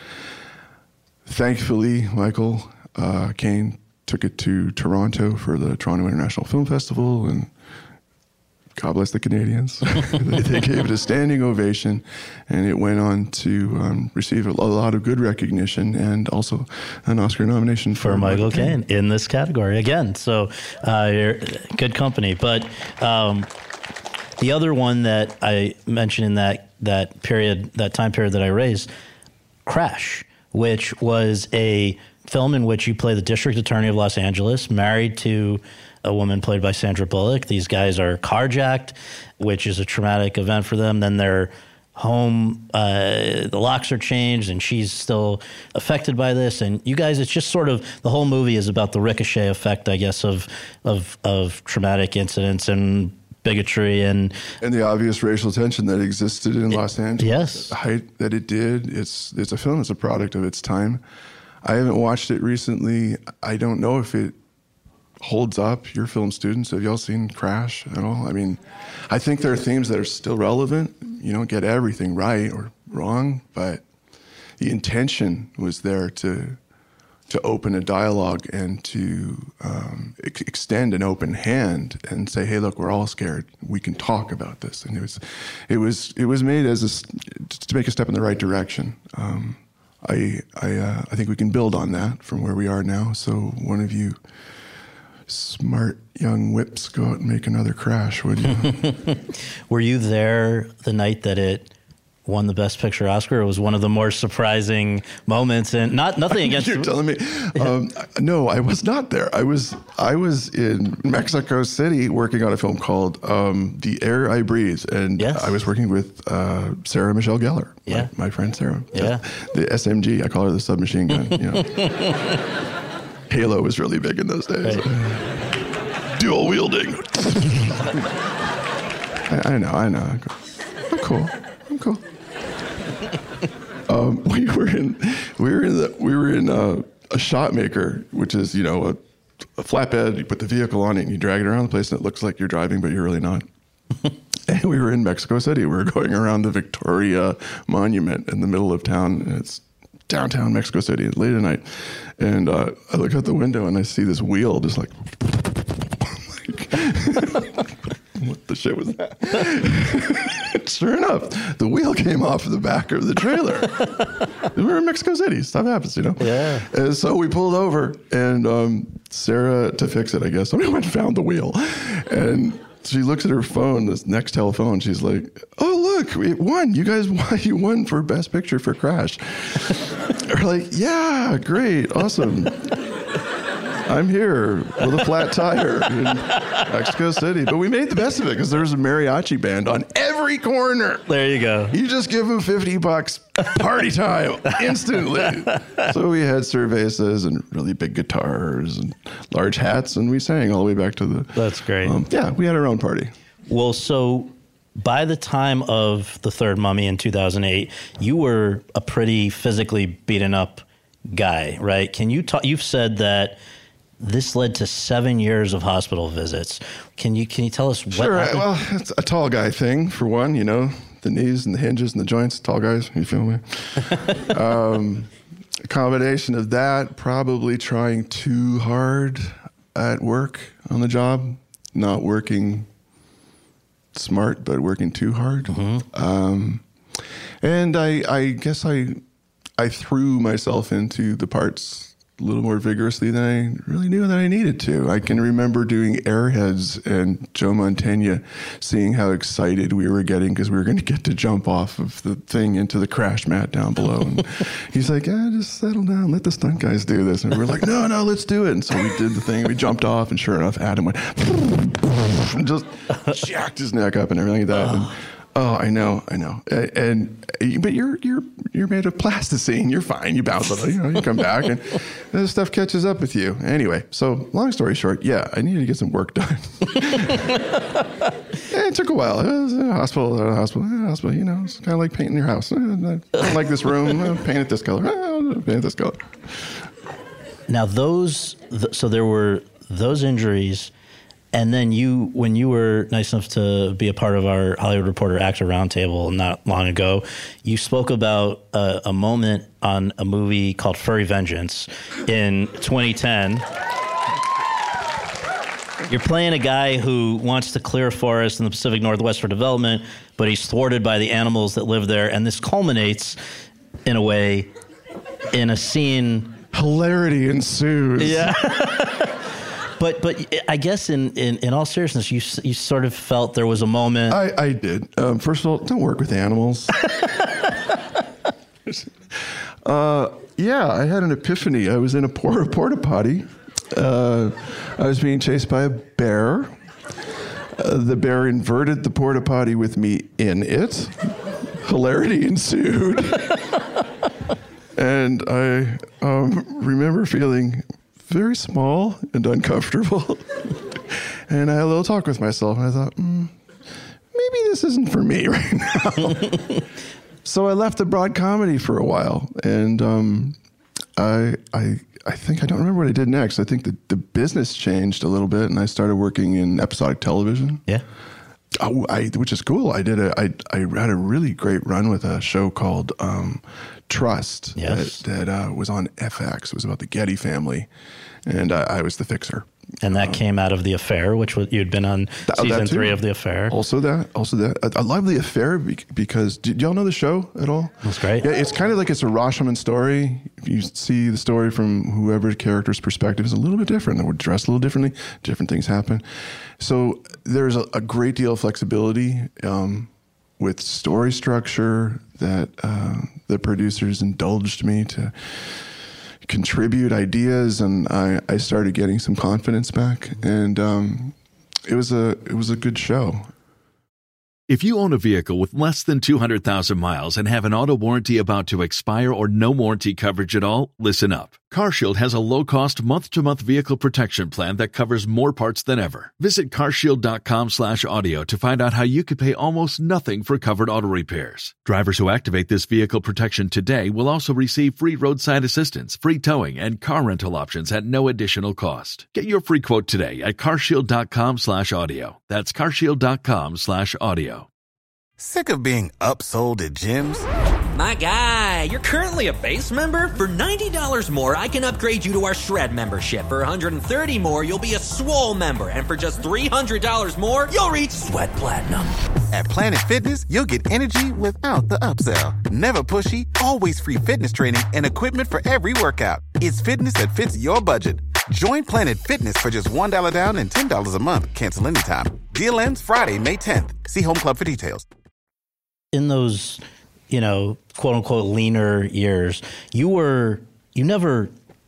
Thankfully, Michael uh, Caine took it to Toronto for the Toronto International Film Festival, and God bless the Canadians. they, they gave it a standing ovation, and it went on to um, receive a lot of good recognition, and also an Oscar nomination for, for Michael Caine in this category again. So uh, you're good company. But um, the other one that I mentioned in that that period, that time period that I raised, Crash, which was a film in which you play the district attorney of Los Angeles, married to a woman played by Sandra Bullock. These guys are carjacked, which is a traumatic event for them. Then they're home, uh, the locks are changed, and she's still affected by this. And you guys, it's just sort of, the whole movie is about the ricochet effect, I guess, of of, of traumatic incidents and bigotry and and the obvious racial tension that existed in Los Angeles. Yes, the height that it did. It's it's a film that's a product of its time. I haven't watched it recently. I don't know if it holds up. Your film students, have y'all seen Crash at all? I mean, I think there are themes that are still relevant. You don't get everything right or wrong, but the intention was there to to open a dialogue and to um, ex- extend an open hand and say, "Hey, look, we're all scared. We can talk about this." And it was, it was, it was made as a, to make a step in the right direction. Um, I, I, uh, I think we can build on that from where we are now. So one of you smart young whips go out and make another Crash, would you? Were you there the night that it won the Best Picture Oscar? It was one of the more surprising moments, and not nothing against. You're telling me? Um, no, I was not there. I was I was in Mexico City working on a film called um, "The Air I Breathe," and yes. I was working with uh, Sarah Michelle Gellar, yeah, my, my friend Sarah. Yeah, the S M G. I call her the submachine gun. You know. Halo was really big in those days. Right. Dual wielding. I, I know, I know. I'm cool. I'm cool. Um, we were in, we were in the, we were in a, a shot maker, which is, you know, a, a flatbed. You put the vehicle on it and you drag it around the place, and it looks like you're driving, but you're really not. And we were in Mexico City. We were going around the Victoria Monument in the middle of town, and it's downtown Mexico City late at night. And uh, I look out the window and I see this wheel just like, what the shit was that? Sure enough, the wheel came off the back of the trailer. We were in Mexico City. Stuff happens, you know? Yeah. And so we pulled over, and um, Sarah, to fix it, I guess, somebody went and found the wheel. And she looks at her phone, this Nextel phone. She's like, "Oh, look, we won. You guys won. You won for Best Picture for Crash." We're like, "Yeah, great, awesome." I'm here with a flat tire in Mexico City. But we made the best of it because there's a mariachi band on every corner. There you go. You just give them fifty bucks, party time, instantly. So we had cervezas and really big guitars and large hats, and we sang all the way back to the... That's great. Um, yeah, we had our own party. Well, so by the time of The Third Mummy in two thousand eight, you were a pretty physically beaten up guy, right? Can you talk? You've said that this led to seven years of hospital visits. Can you can you tell us what Sure. happened? Well, it's a tall guy thing, for one, you know, the knees and the hinges and the joints, tall guys, you feel me? um, a combination of that, probably trying too hard at work on the job, not working smart, but working too hard. Mm-hmm. Um, and I, I guess I, I threw myself into the parts a little more vigorously than I really knew that I needed to. I can remember doing Airheads and Joe Mantegna, seeing how excited we were getting because we were going to get to jump off of the thing into the crash mat down below. And he's like, yeah, just settle down. Let the stunt guys do this. And we're like, no, no, let's do it. And so we did the thing. We jumped off, and sure enough, Adam went and just jacked his neck up and everything like that. And, oh, I know, I know. And, and but you're you're you're made of plasticine. You're fine. You bounce a little. You know, you come back, and this stuff catches up with you. Anyway, so long story short, yeah, I needed to get some work done. Yeah, it took a while. It was a hospital, a hospital, a hospital. You know, it's kind of like painting your house. I don't like this room. I'll paint it this color. I'll paint it this color. Now those, th- so there were those injuries. And then you, when you were nice enough to be a part of our Hollywood Reporter Actor Roundtable not long ago, you spoke about a, a moment on a movie called Furry Vengeance in twenty ten. You're playing a guy who wants to clear a forest in the Pacific Northwest for development, but he's thwarted by the animals that live there. And this culminates, in a way, in a scene. Hilarity ensues. Yeah. But but I guess in, in, in all seriousness, you you sort of felt there was a moment. I, I did. Um, first of all, don't work with animals. uh, yeah, I had an epiphany. I was in a porta, porta potty. Uh, I was being chased by a bear. Uh, the bear inverted the porta potty with me in it. Hilarity ensued. And I um, remember feeling very small and uncomfortable. And I had a little talk with myself, and I thought, mm, maybe this isn't for me right now. So I left the broad comedy for a while, and um, I, I, I think I don't remember what I did next. I think the, the business changed a little bit, and I started working in episodic television. Yeah. Oh, I, which is cool. I did a, I, I had a really great run with a show called um, Trust. Yes. that, that uh, was on F X. It was about the Getty family, and I, I was the fixer. And that um, came out of The Affair, which was, you'd been on that, season that three of The Affair. Also that, also that. I, I love The Affair because, did y'all know the show at all? That's great. Yeah, it's kind of like it's a Rashomon story. If you see the story from whoever character's perspective, is a little bit different. They're dressed a little differently. Different things happen. So there's a, a great deal of flexibility um, with story structure that uh, the producers indulged me to contribute ideas, and I, I started getting some confidence back, and um, it was a it was a good show. If you own a vehicle with less than two hundred thousand miles and have an auto warranty about to expire or no warranty coverage at all, listen up. CarShield has a low-cost month-to-month vehicle protection plan that covers more parts than ever. Visit carshield.com slash audio to find out how you could pay almost nothing for covered auto repairs. Drivers who activate this vehicle protection today will also receive free roadside assistance, free towing, and car rental options at no additional cost. Get your free quote today at carshield.com slash audio. That's carshield.com slash audio. Sick of being upsold at gyms? My guy, you're currently a base member? For ninety dollars more, I can upgrade you to our Shred membership. For one hundred thirty dollars more, you'll be a Swole member. And for just three hundred dollars more, you'll reach Sweat Platinum. At Planet Fitness, you'll get energy without the upsell. Never pushy, always free fitness training and equipment for every workout. It's fitness that fits your budget. Join Planet Fitness for just one dollar down and ten dollars a month. Cancel anytime. Deal ends Friday, May tenth. See Home Club for details. In those, you know, quote unquote leaner years, you were, you never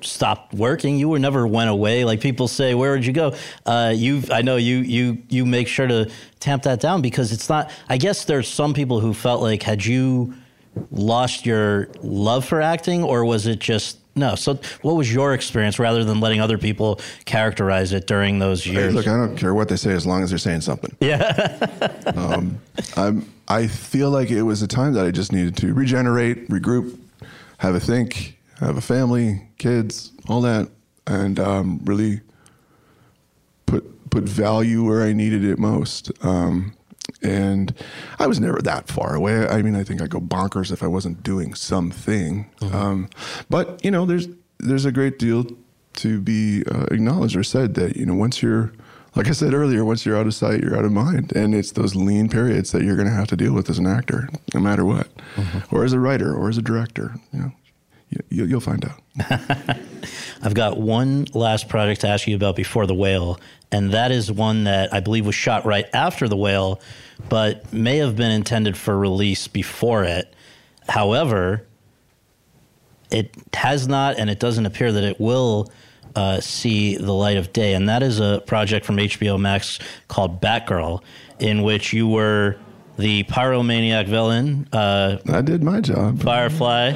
stopped working. You were never went away. Like people say, where would you go? Uh, you, I know you, you, you make sure to tamp that down because it's not, I guess there's some people who felt like, had you lost your love for acting or was it just, no. So what was your experience rather than letting other people characterize it during those years? Hey, look, I don't care what they say as long as they're saying something. Yeah. um, I'm, I feel like it was a time that I just needed to regenerate, regroup, have a think, have a family, kids, all that, and um, really put put value where I needed it most. Um, and I was never that far away. I mean, I think I'd go bonkers if I wasn't doing something. Mm-hmm. Um, but, you know, there's there's a great deal to be uh, acknowledged or said that, you know, once you're, like I said earlier, once you're out of sight, you're out of mind. And it's those lean periods that you're going to have to deal with as an actor, no matter what, mm-hmm. or as a writer or as a director, you know. You, you'll find out. I've got one last project to ask you about before The Whale, and that is one that I believe was shot right after The Whale, but may have been intended for release before it. However, it has not, and it doesn't appear that it will uh, see the light of day, and that is a project from H B O Max called Batgirl, in which you were the pyromaniac villain. Uh, I did my job. Firefly.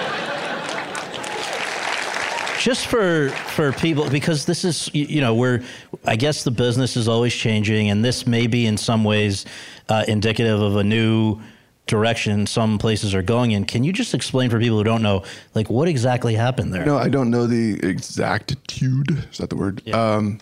Just for for people, because this is, you know, we're, I guess the business is always changing, and this may be in some ways uh, indicative of a new direction some places are going in. Can you just explain for people who don't know, like, what exactly happened there? No, I don't know the exactitude. Is that the word? Yeah. Um,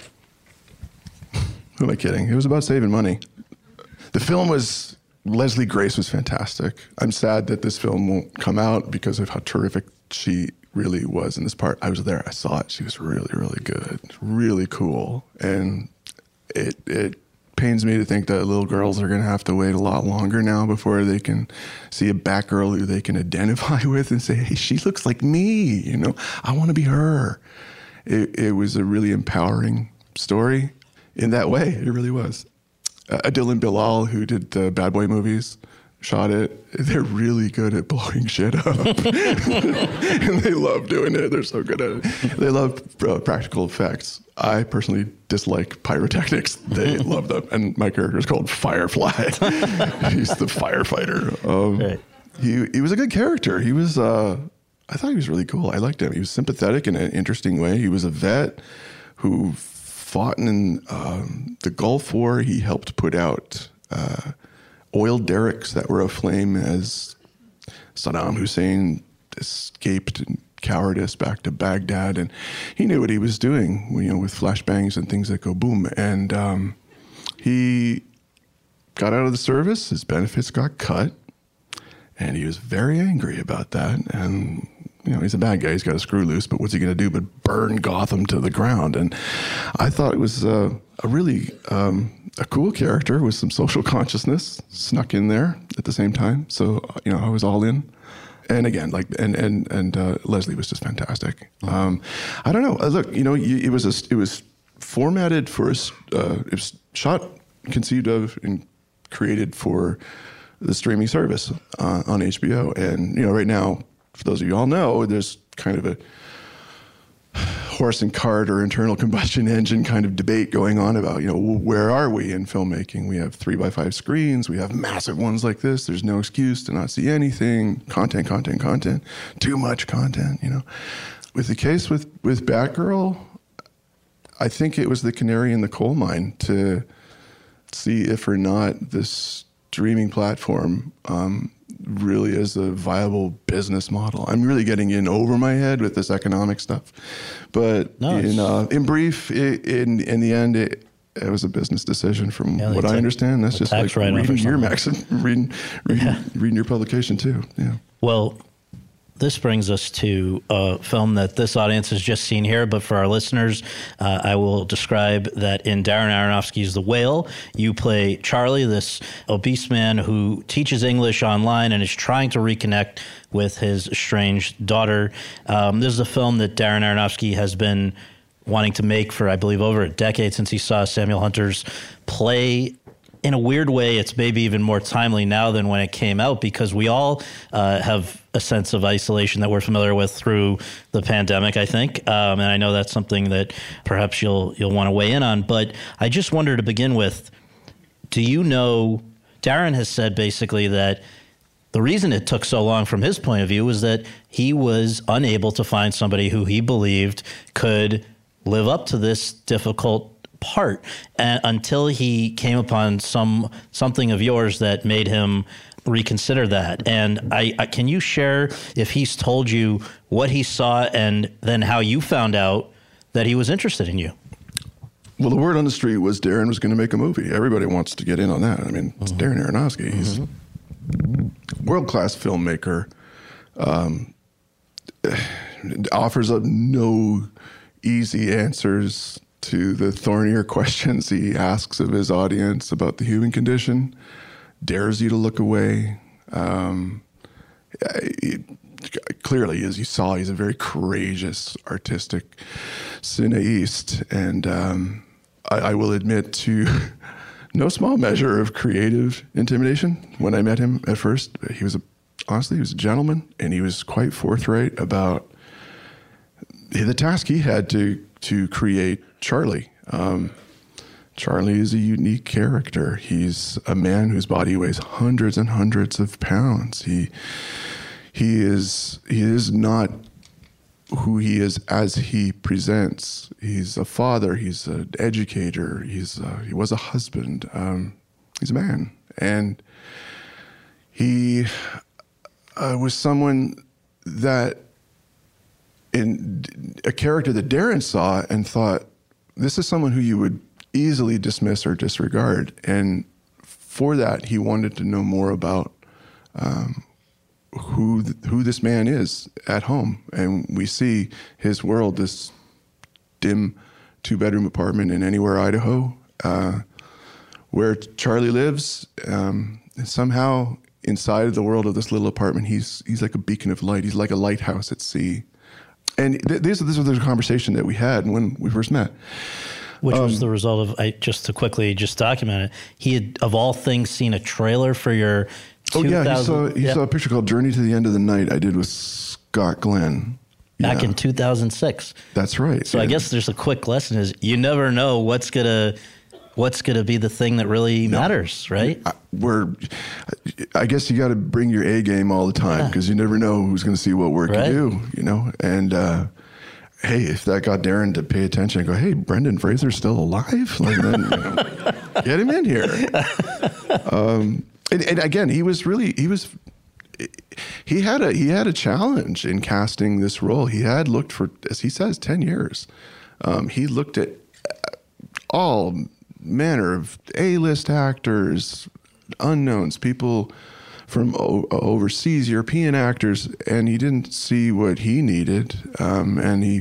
who am I kidding? It was about saving money. The film was, Leslie Grace was fantastic. I'm sad that this film won't come out because of how terrific she really was in this part. I was there. I saw it. She was really, really good. Really cool. And it it pains me to think that little girls are going to have to wait a lot longer now before they can see a Batgirl who they can identify with and say, hey, she looks like me. You know, I want to be her. It, it was a really empowering story in that way. It really was. Uh, Adil and Bilal, who did the Bad Boy movies, shot it. They're really good at blowing shit up. And they love doing it. They're so good at it. They love uh, practical effects. I personally dislike pyrotechnics. They love them. And my character is called Firefly. He's the firefighter. Um, right. He he was a good character. He was, uh, I thought he was really cool. I liked him. He was sympathetic in an interesting way. He was a vet who fought in um, the Gulf War. He helped put out uh, oil derricks that were aflame as Saddam Hussein escaped in cowardice back to Baghdad, and he knew what he was doing, you know, with flashbangs and things that go boom. And um, he got out of the service, his benefits got cut, and he was very angry about that. And you know, he's a bad guy, he's got a screw loose, but what's he going to do but burn Gotham to the ground? And I thought it was uh, a really um, a cool character with some social consciousness snuck in there at the same time. So, you know, I was all in. And again, like, and and and uh, Leslie was just fantastic. Um, I don't know. Uh, look, you know, it was a, it was formatted for a, uh, it was shot, conceived of, and created for the streaming service uh, on H B O. And you know, right now, for those of you all know, there's kind of a horse and cart or internal combustion engine kind of debate going on about, you know, where are we in filmmaking? We have three by five screens. We have massive ones like this. There's no excuse to not see anything. Content, content, content. Too much content, you know. With the case with, with Batgirl, I think it was the canary in the coal mine to see if or not this streaming platform um, really is a viable business model. I'm really getting in over my head with this economic stuff. But no, in, uh, in brief, it, in in the end, it, it was a business decision from yeah, what I understand. That's just like reading your Max and reading, reading, yeah. reading your publication too. Yeah. Well, this brings us to a film that this audience has just seen here, but for our listeners, uh, I will describe that in Darren Aronofsky's The Whale, you play Charlie, this obese man who teaches English online and is trying to reconnect with his estranged daughter. Um, this is a film that Darren Aronofsky has been wanting to make for, I believe, over a decade since he saw Samuel Hunter's play in a weird way, it's maybe even more timely now than when it came out, because we all uh, have a sense of isolation that we're familiar with through the pandemic, I think. Um, and I know that's something that perhaps you'll you'll want to weigh in on. But I just wonder, to begin with, do you know, Darren has said basically that the reason it took so long from his point of view was that he was unable to find somebody who he believed could live up to this difficult part, and until he came upon some something of yours that made him reconsider that. And I, I can you share if he's told you what he saw and then how you found out that he was interested in you? Well, the word on the street was Darren was going to make a movie. Everybody wants to get in on that. I mean, it's mm-hmm. Darren Aronofsky. He's mm-hmm. a world-class filmmaker. Um, offers up no easy answers to the thornier questions he asks of his audience about the human condition, dares you to look away. Um, he, clearly, as you saw, he's a very courageous, artistic cineast, and um, I, I will admit to no small measure of creative intimidation when I met him at first. He was, a, honestly, he was a gentleman, and he was quite forthright about the task he had to to create Charlie. Um, Charlie is a unique character. He's a man whose body weighs hundreds and hundreds of pounds. He he is he is not who he is as he presents. He's a father. He's an educator. He's a, he was a husband. Um, he's a man, and he uh, was someone that. In a character that Darren saw and thought, this is someone who you would easily dismiss or disregard. And for that, he wanted to know more about um, who th- who this man is at home. And we see his world, this dim two-bedroom apartment in Anywhere, Idaho, uh, where Charlie lives. Um, and somehow, inside of the world of this little apartment, he's he's like a beacon of light. He's like a lighthouse at sea. And th- this, this was the conversation that we had when we first met. Which um, was the result of, I, just to quickly just document it, he had, of all things, seen a trailer for your Oh, yeah, he, saw, he yeah. saw a picture called Journey to the End of the Night I did with Scott Glenn. Back yeah. in two thousand six. That's right. So yeah. I guess there's a quick lesson is you never know what's going to what's going to be the thing that really no. matters, right? I, we're, I guess you got to bring your A game all the time because yeah. you never know who's going to see what work right. you do, you know? And, uh, hey, if that got Darren to pay attention and go, hey, Brendan Fraser's still alive? Like, then, you know, get him in here. Um, and, and again, he was really, he was, he had a, he had a challenge in casting this role. He had looked for, as he says, ten years. Um, he looked at all manner of A-list actors, unknowns, people from o- overseas, European actors, and he didn't see what he needed. Um, and he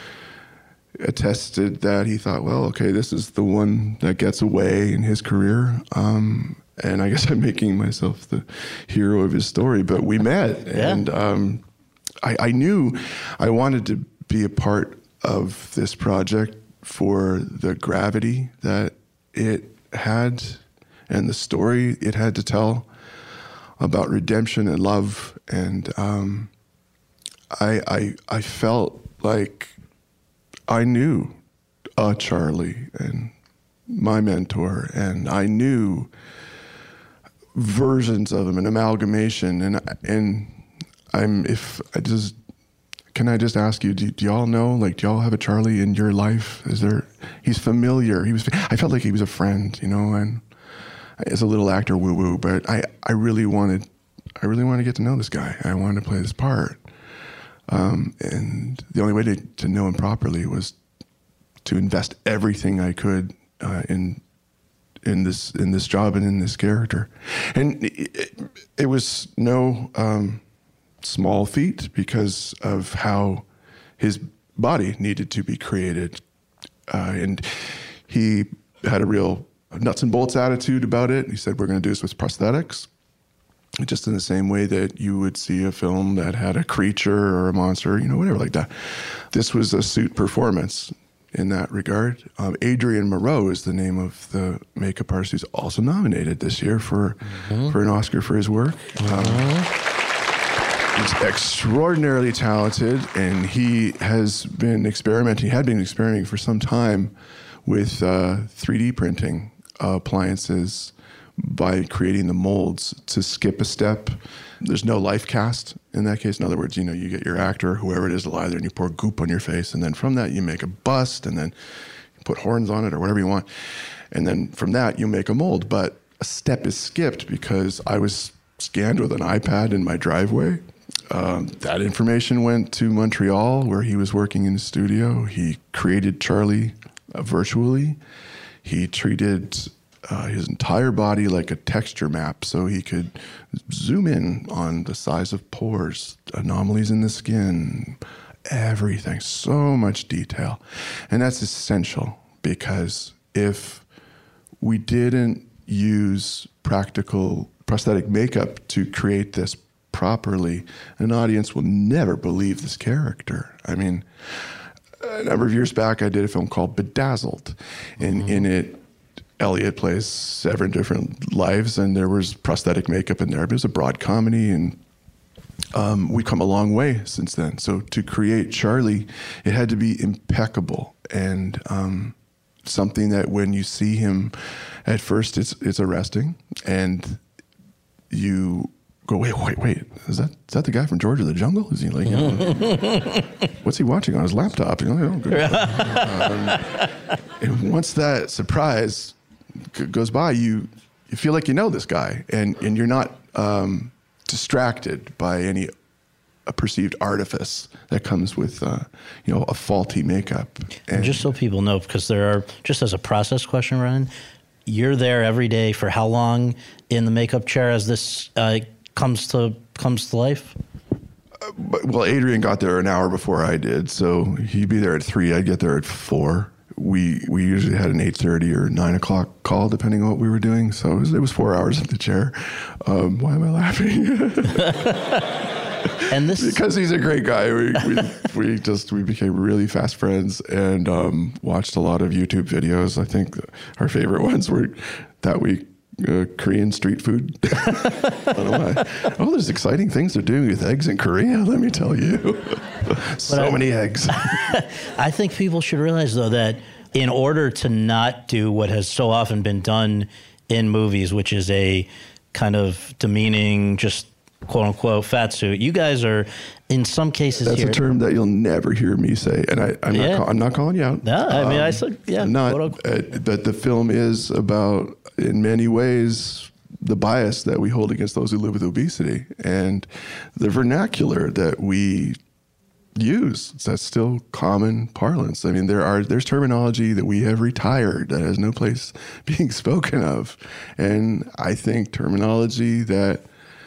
attested that he thought, well, okay, this is the one that gets away in his career. Um, and I guess I'm making myself the hero of his story, but we met. Yeah. And um, I, I knew I wanted to be a part of this project for the gravity that it had and the story it had to tell about redemption and love. And um, I, I, I felt like I knew uh, Charlie and my mentor, and I knew versions of him, an amalgamation. And and I'm if I just can I just ask you, do, do y'all know, like, do y'all have a Charlie in your life? Is there? He's familiar. He was. I felt like he was a friend, you know, and as a little actor, woo woo. But I, I really wanted, I really wanted to get to know this guy. I wanted to play this part, um, and the only way to, to know him properly was to invest everything I could uh, in in this in this job and in this character. And it, it was no um, small feat because of how his body needed to be created, uh, and he had a real nuts and bolts attitude about it. He said, we're going to do this with prosthetics, just in the same way that you would see a film that had a creature or a monster, you know, whatever like that. This was a suit performance. in that regard. Um, Adrian Moreau is the name of the makeup artist who's also nominated this year for mm-hmm. for an Oscar for his work. Mm-hmm. Um, he's extraordinarily talented, and he has been experimenting, he had been experimenting for some time with uh, three D printing uh, appliances by creating the molds to skip a step. There's no life cast in that case. In other words, you know, you get your actor, whoever it is, to lie there and you pour goop on your face. And then from that, you make a bust and then you put horns on it or whatever you want. And then from that, you make a mold. But a step is skipped because I was scanned with an iPad in my driveway. Um, that information went to Montreal, where he was working in the studio. He created Charlie uh, virtually. He treated Uh, his entire body like a texture map, so he could zoom in on the size of pores, anomalies in the skin, everything, so much detail. And that's essential, because if we didn't use practical prosthetic makeup to create this properly, an audience will never believe this character. I mean, a number of years back, I did a film called Bedazzled, and mm-hmm. in it, Elliot plays seven different lives, and there was prosthetic makeup in there. It was a broad comedy, and um, we've come a long way since then. So to create Charlie, it had to be impeccable, and um, something that when you see him at first, it's it's arresting, and you go, wait, wait, wait, is that is that the guy from George of the Jungle? Is he like, you know, what's he watching on his laptop? You know, oh, good. um, and once that surprise goes by, you you feel like you know this guy, and, and you're not um, distracted by any a perceived artifice that comes with uh, you know a faulty makeup. And, and just so people know, because there are, just as a process question, Ryan, you're there every day for how long in the makeup chair as this uh, comes to comes to life? Uh, but, well, Adrian got there an hour before I did, so he'd be there at three. I'd get there at four. We we usually had an eight thirty or nine o'clock call, depending on what we were doing. So it was, it was four hours at the chair. Um, why am I laughing? And this because he's a great guy. We we, we just we became really fast friends, and um, watched a lot of YouTube videos. I think our favorite ones were that week. Uh, Korean street food. I don't know why. Oh, there's exciting things they're doing with eggs in Korea, let me tell you. so I, many eggs. I think people should realize, though, that in order to not do what has so often been done in movies, which is a kind of demeaning, just quote-unquote fat suit, you guys are, in some cases That's here. That's a term that you'll never hear me say, and I, I'm, yeah. not, call, I'm not calling you out. No, I mean, um, I said, yeah. Not, uh, but the film is about, in many ways, the bias that we hold against those who live with obesity, and the vernacular that we use. That's still common parlance. I mean, there are there's terminology that we have retired that has no place being spoken of, and I think terminology that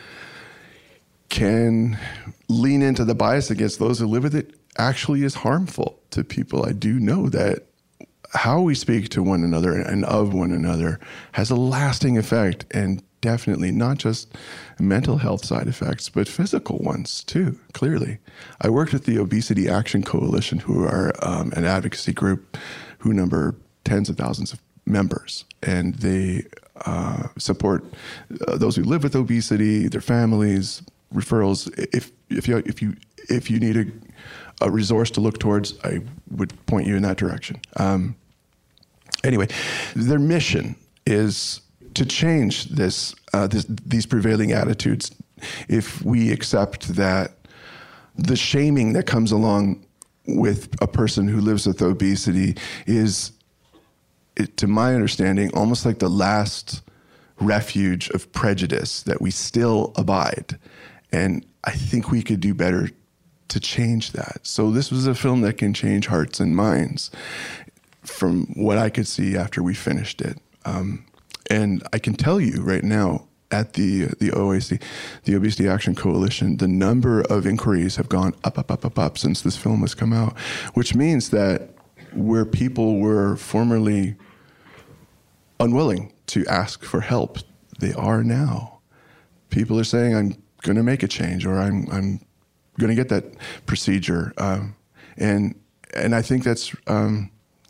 can lean into the bias against those who live with it actually is harmful to people. I do know that how we speak to one another and of one another has a lasting effect, and definitely not just mental health side effects, but physical ones too, clearly. I worked with the Obesity Action Coalition, who are um, an advocacy group who number tens of thousands of members, and they uh, support uh, those who live with obesity, their families, referrals. If if you if you if you need a, a resource to look towards, I would point you in that direction. Um, anyway, their mission is to change this, uh, this these prevailing attitudes. If we accept that the shaming that comes along with a person who lives with obesity is, it, to my understanding, almost like the last refuge of prejudice that we still abide. And I think we could do better to change that. So this was a film that can change hearts and minds from what I could see after we finished it. Um, and I can tell you right now, at the the O A C, the Obesity Action Coalition, the number of inquiries have gone up, up, up, up, up since this film has come out, which means that where people were formerly unwilling to ask for help, they are now. People are saying, I'm going to make a change, or I'm I'm going to get that procedure. Um, and and I think that's um,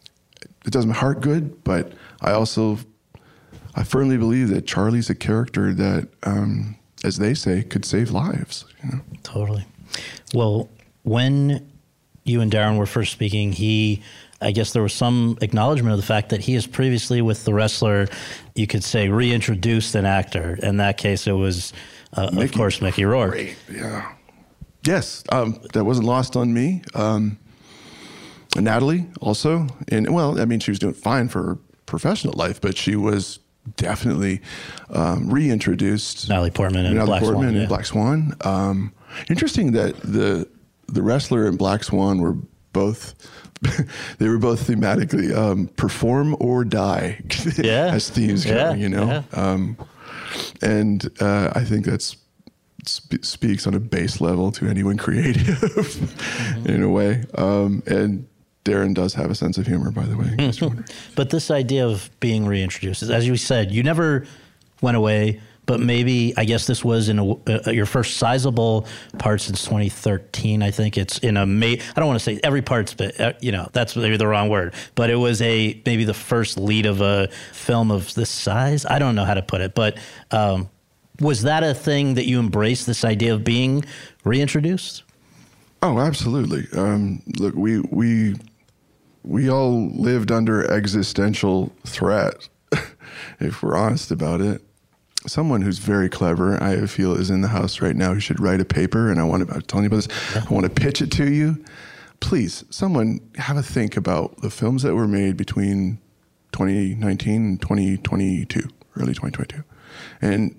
it does my heart good, but I also, I firmly believe that Charlie's a character that, um, as they say, could save lives. You know? Totally. Well, when you and Darren were first speaking, he, I guess there was some acknowledgement of the fact that he has previously with The Wrestler, you could say, reintroduced an actor. In that case, it was, uh, Mickey, of course, Mickey Rourke. Great. Yeah. Yes, um, that wasn't lost on me. Um, Natalie also, and well, I mean, she was doing fine for her professional life, but she was definitely um, reintroduced. Natalie Portman and Natalie Black Portman Swan. and Yeah. Black Swan. Um, interesting that the the Wrestler and Black Swan were both. They were both thematically um, perform or die Yeah. as themes Yeah. going, you know, Yeah. um, and uh, I think that's. Sp- speaks on a base level to anyone creative mm-hmm. in a way. Um, and Darren does have a sense of humor, by the way. But this idea of being reintroduced, as you said, you never went away, but maybe, I guess this was in a, uh, your first sizable part since twenty thirteen. I think it's in a, ma- I don't want to say every part's, but uh, you know, that's maybe the wrong word, but it was a, maybe the first lead of a film of this size. I don't know how to put it, but, um, was that a thing that you embraced, this idea of being reintroduced? Oh, absolutely. Um, look, we we we all lived under existential threat, if we're honest about it. Someone who's very clever, I feel, is in the house right now who should write a paper, and I want to, I'm telling you about this, yeah. I want to pitch it to you. Please, someone have a think about the films that were made between twenty nineteen and twenty twenty-two, early twenty twenty-two. And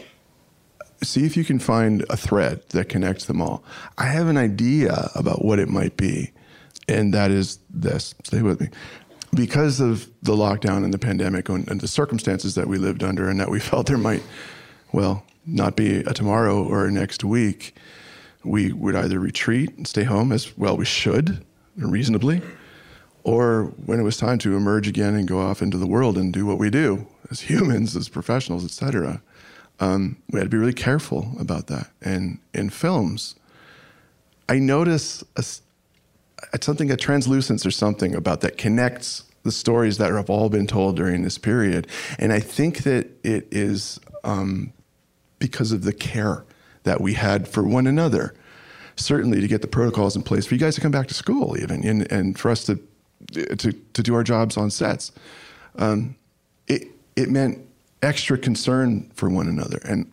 see if you can find a thread that connects them all. I have an idea about what it might be, and that is this. Stay with me. Because of the lockdown and the pandemic and, and the circumstances that we lived under and that we felt there might, well, not be a tomorrow or a next week, we would either retreat and stay home, as well we should, reasonably, or when it was time to emerge again and go off into the world and do what we do as humans, as professionals, et cetera, Um, we had to be really careful about that. And in films, I notice a, a, something, a translucence or something about that connects the stories that have all been told during this period. And I think that it is um, because of the care that we had for one another. Certainly to get the protocols in place for you guys to come back to school even, and, and for us to, to, to do our jobs on sets. Um, it, it meant extra concern for one another. And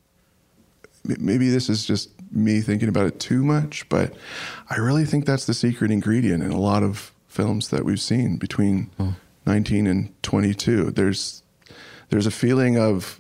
maybe this is just me thinking about it too much, but I really think that's the secret ingredient in a lot of films that we've seen between oh. nineteen and twenty-two. There's there's a feeling of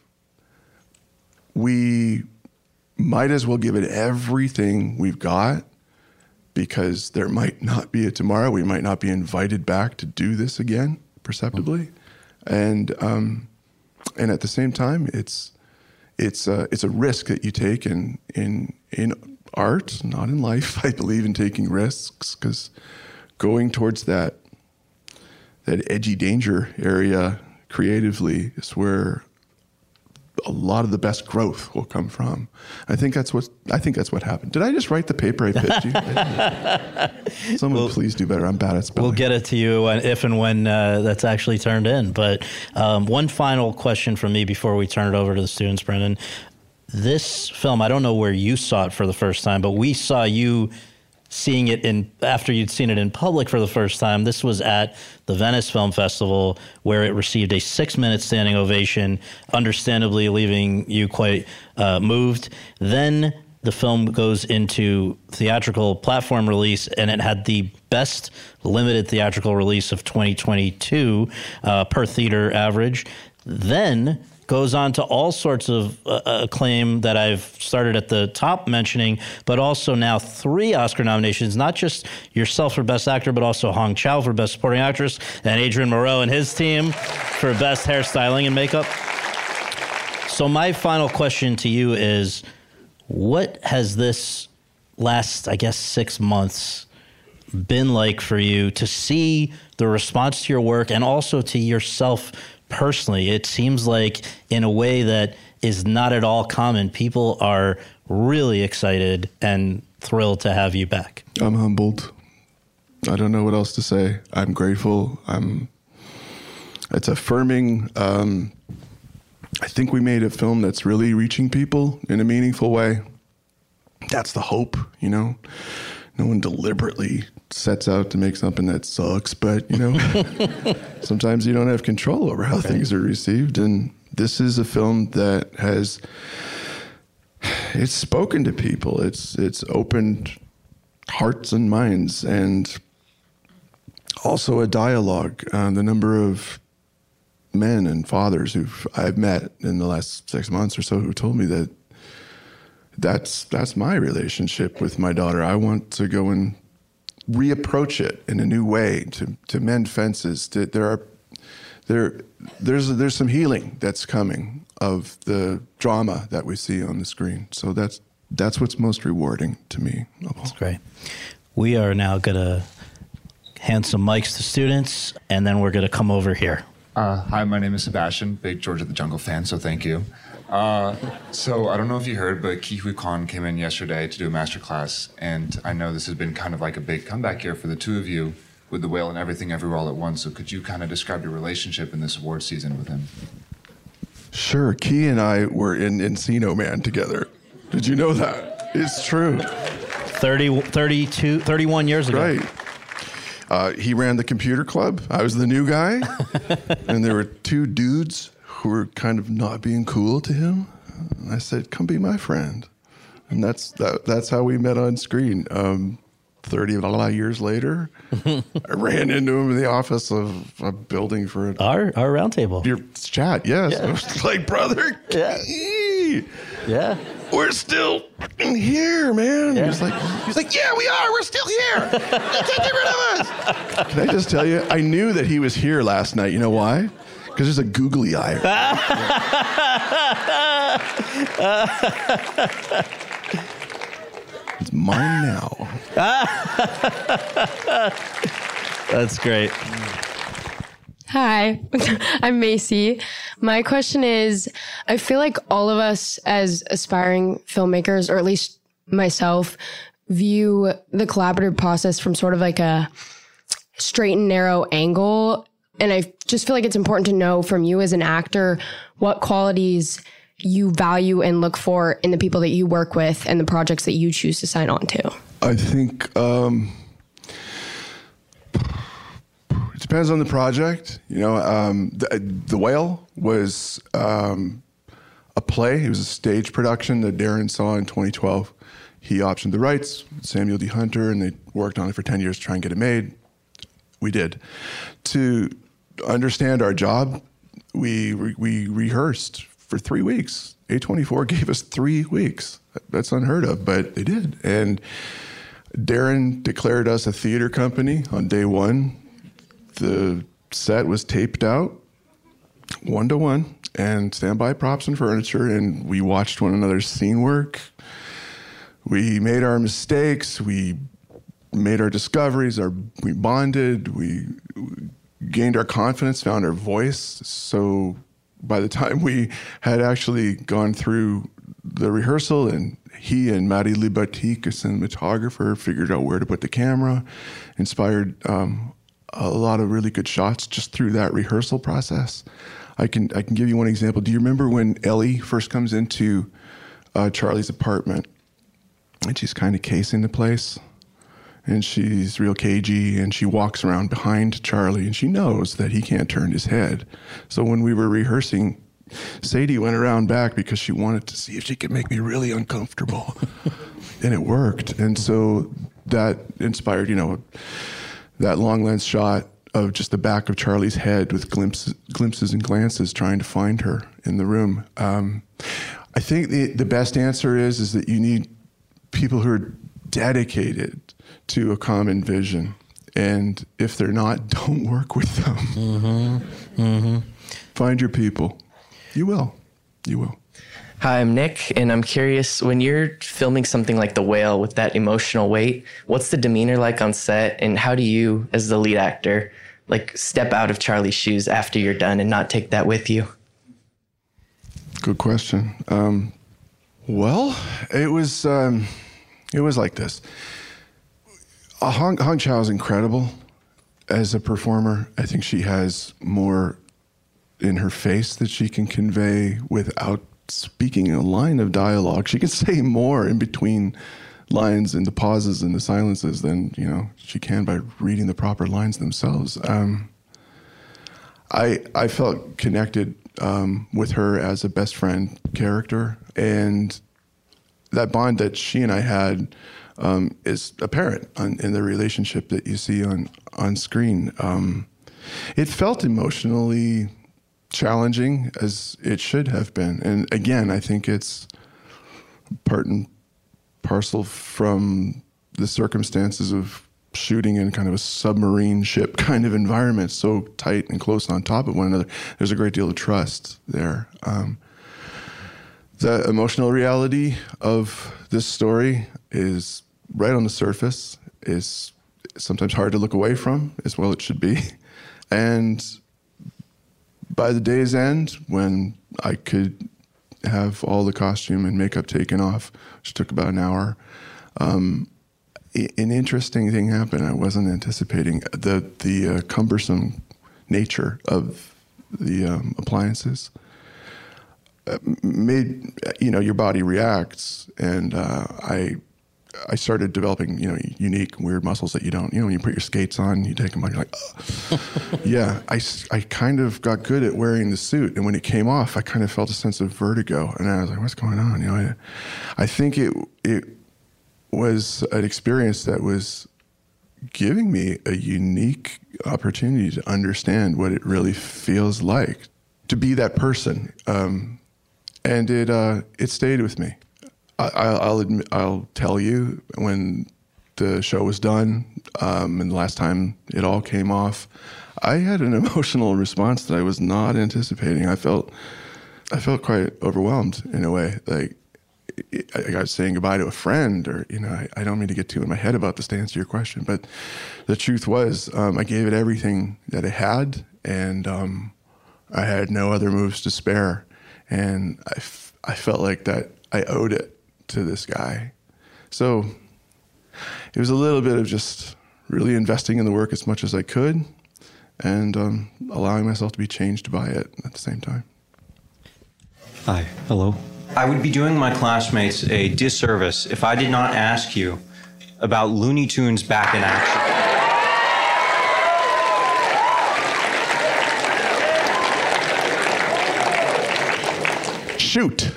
we might as well give it everything we've got because there might not be a tomorrow. We might not be invited back to do this again, perceptibly. Oh. And um And at the same time, it's it's a, it's a risk that you take in in in art, not in life. I believe in taking risks because going towards that that edgy danger area creatively is where a lot of the best growth will come from. I think that's what I think that's what happened. Did I just write the paper I pitched you? Someone we'll, please do better. I'm bad at spelling. We'll get it to you if and when uh, that's actually turned in. But um, one final question from me before we turn it over to the students, Brendan. This film, I don't know where you saw it for the first time, but we saw you seeing it in after you'd seen it in public for the first time. This was at the Venice Film Festival, where it received a six-minute standing ovation, understandably leaving you quite uh, moved. Then the film goes into theatrical platform release, and it had the best limited theatrical release of twenty twenty-two uh, per theater average. Then goes on to all sorts of uh, acclaim that I've started at the top mentioning, but also now three Oscar nominations, not just yourself for Best Actor, but also Hong Chow for Best Supporting Actress, and Adrian Moreau and his team for Best Hairstyling and Makeup. So my final question to you is, what has this last, I guess, six months been like for you to see the response to your work and also to yourself personally? It seems like in a way that is not at all common, people are really excited and thrilled to have you back. I'm humbled. I don't know what else to say. I'm grateful. I'm it's affirming. Um, I think we made a film that's really reaching people in a meaningful way. That's the hope, you know. No one deliberately sets out to make something that sucks, but, you know, sometimes you don't have control over how right. things are received. And this is a film that has, it's spoken to people. It's, it's opened hearts and minds, and also a dialogue. Uh, the number of men and fathers who I've met in the last six months or so who told me that that's that's my relationship with my daughter. I want to go and reapproach it in a new way, to to mend fences. To, there are there there's there's some healing that's coming of the drama that we see on the screen. So that's that's what's most rewarding to me. That's great. We are now gonna hand some mics to students, and then we're gonna come over here. Uh, hi, my name is Sebastian, big George of the Jungle fan, so thank you. Uh, so I don't know if you heard, but Ke Huy Quan came in yesterday to do a master class, and I know this has been kind of like a big comeback year for the two of you with The Whale and Everything Everywhere All at Once. So could you kind of describe your relationship in this award season with him? Sure. Ke and I were in Encino Man together. Did you know that? It's true. thirty, thirty-two, thirty-one years ago. Right. Uh, he ran the computer club. I was the new guy. And there were two dudes who were kind of not being cool to him. And I said, come be my friend. And that's that, that's how we met on screen. Um, thirty years later, I ran into him in the office of a building for a, our our roundtable. Your chat, yes. Yeah. I was like, brother, yeah. yeah. We're still fucking here, man. Yeah. He's like, he's like, yeah, we are. We're still here. You can't get rid of us. Can I just tell you, I knew that he was here last night. You know why? Because there's a googly eye. It's mine now. That's great. Hi, I'm Macy. My question is, I feel like all of us as aspiring filmmakers, or at least myself, view the collaborative process from sort of like a straight and narrow angle. And I just feel like it's important to know from you as an actor what qualities you value and look for in the people that you work with and the projects that you choose to sign on to. I think um, it depends on the project. You know, um, the, the Whale was um, a play. It was a stage production that Darren saw in twenty twelve. He optioned the rights, Samuel D. Hunter, and they worked on it for ten years to try and get it made. We did. To understand our job, we re- we rehearsed for three weeks. A twenty-four gave us three weeks. That's unheard of, but they did. And Darren declared us a theater company on day one. The set was taped out one to one and standby props and furniture, and we watched one another's scene work. We made our mistakes. We made our discoveries. Our we bonded. We gained our confidence, found our voice. So by the time we had actually gone through the rehearsal, and he and Maddie Libatique, a cinematographer, figured out where to put the camera, inspired um, a lot of really good shots just through that rehearsal process. I can I can give you one example. Do you remember when Ellie first comes into uh, Charlie's apartment, and she's kind of casing the place? And she's real cagey, and she walks around behind Charlie, and she knows that he can't turn his head. So when we were rehearsing, Sadie went around back because she wanted to see if she could make me really uncomfortable. And it worked. And so that inspired, you know, that long lens shot of just the back of Charlie's head with glimpses, glimpses and glances trying to find her in the room. Um, I think the, the best answer is, is that you need people who are dedicated to a common vision. And if they're not, don't work with them. Mm-hmm. Mm-hmm. Find your people. You will. You will. Hi, I'm Nick, and I'm curious, when you're filming something like The Whale with that emotional weight, what's the demeanor like on set, and how do you, as the lead actor, like step out of Charlie's shoes after you're done and not take that with you? Good question. Um, well, it was um, it was like this. Hong, Hong Chau is incredible as a performer. I think she has more in her face that she can convey without speaking a line of dialogue. She can say more in between lines and the pauses and the silences than, you know, she can by reading the proper lines themselves. Um, I I felt connected um, with her as a best friend character, and that bond that she and I had um, is apparent on, in the relationship that you see on on screen. Um, it felt emotionally challenging, as it should have been, and again, I think it's part and parcel from the circumstances of shooting in kind of a submarine ship kind of environment, so tight and close on top of one another. There's a great deal of trust there. Um, the emotional reality of this story is right on the surface, is sometimes hard to look away from, as well it should be. And by the day's end, when I could have all the costume and makeup taken off, which took about an hour, um, an interesting thing happened. I wasn't anticipating the the uh, cumbersome nature of the um, appliances. Uh, made you know your body reacts, and uh, I I started developing you know unique weird muscles that you don't you know when you put your skates on, you take them like, like oh. yeah I, I kind of got good at wearing the suit, and when it came off, I kind of felt a sense of vertigo, and I was like, what's going on? You know, I, I think it it. was an experience that was giving me a unique opportunity to understand what it really feels like to be that person, um, and it uh, it stayed with me. I, I'll admit, I'll tell you, when the show was done um, and the last time it all came off, I had an emotional response that I was not anticipating. I felt I felt quite overwhelmed in a way, like. I was saying goodbye to a friend, or, you know, I, I don't mean to get too in my head about this to answer your question, but the truth was um, I gave it everything that it had, and um, I had no other moves to spare. And I, f- I felt like that I owed it to this guy. So it was a little bit of just really investing in the work as much as I could, and um, allowing myself to be changed by it at the same time. Hi, hello. I would be doing my classmates a disservice if I did not ask you about Looney Tunes Back in Action. Shoot.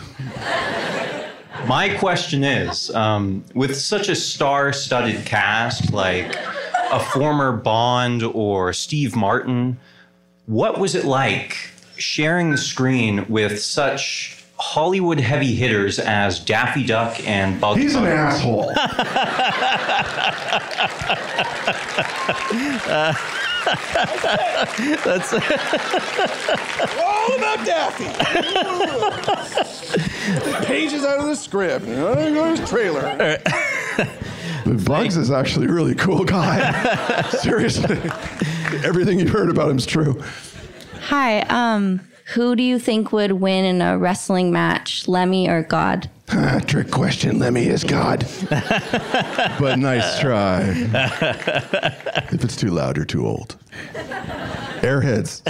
My question is, um, with such a star-studded cast like a former Bond or Steve Martin, what was it like sharing the screen with such Hollywood heavy hitters as Daffy Duck and Bugs Bunny? He's an asshole. uh, That's all about Daffy. Pages out of the script. There goes trailer. Bugs is actually a really cool guy. Seriously. Everything you've heard about him is true. Hi, um... who do you think would win in a wrestling match, Lemmy or God? Ah, trick question. Lemmy is God. But nice try. If it's too loud or too old. Airheads.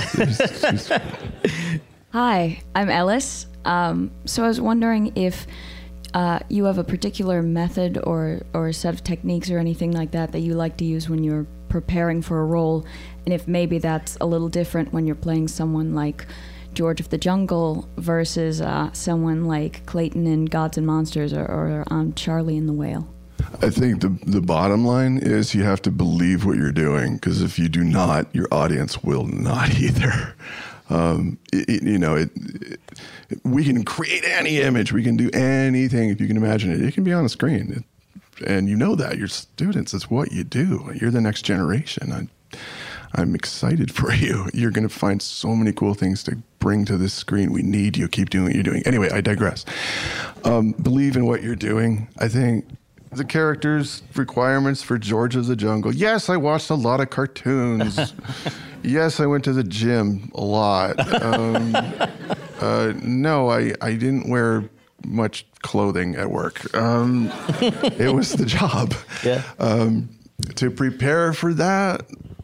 Hi, I'm Ellis. Um, so I was wondering if uh, you have a particular method or, or a set of techniques or anything like that that you like to use when you're preparing for a role, and if maybe that's a little different when you're playing someone like George of the Jungle versus uh, someone like Clayton in Gods and Monsters, or, or um, Charlie in the Whale. I think the the bottom line is you have to believe what you're doing, because if you do not, your audience will not either. Um, it, it, you know, it, it, we can create any image, we can do anything if you can imagine it. It can be on a screen, it, and you know that. You're students, it's what you do. You're the next generation. I, I'm excited for you. You're going to find so many cool things to bring to this screen. We need you. Keep doing what you're doing. Anyway, I digress. Um, believe in what you're doing. I think the character's requirements for George of the Jungle. Yes, I watched a lot of cartoons. Yes, I went to the gym a lot. Um, uh, no, I, I didn't wear much clothing at work. Um, it was the job. Yeah. Um, to prepare for that,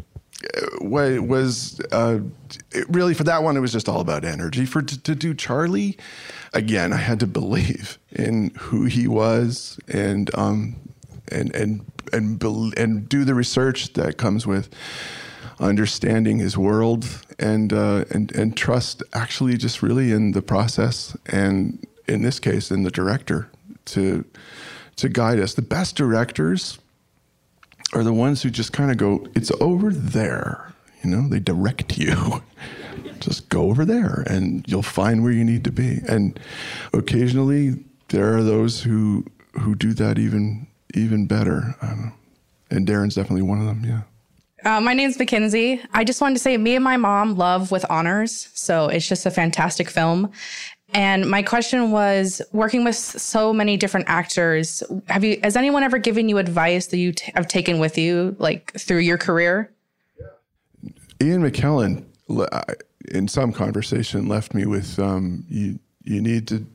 what was uh, it really for that one, it was just all about energy. For to, to do Charlie, again, I had to believe in who he was and um and and and and do the research that comes with understanding his world and uh, and and trust actually just really in the process and in this case in the director to to guide us. The best directors are the ones who just kind of go, it's over there, you know, they direct you. Just go over there and you'll find where you need to be. And occasionally there are those who who do that even even better. I don't know. And Darren's definitely one of them, yeah. Uh, my name's Mackenzie. I just wanted to say me and my mom love With Honors, so it's just a fantastic film. And my question was, working with so many different actors, have you? Has anyone ever given you advice that you t- have taken with you, like through your career? Ian McKellen, in some conversation, left me with um, you. You need to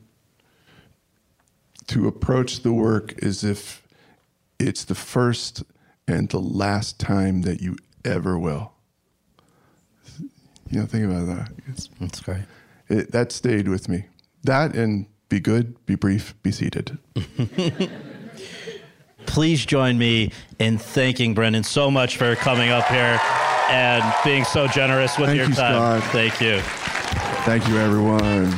to approach the work as if it's the first and the last time that you ever will. You know, think about that. It's, That's great. It, that stayed with me. That and be good, be brief, be seated. Please join me in thanking Brendan so much for coming up here and being so generous with Thank your you, time. Scott. Thank you. Thank you, everyone.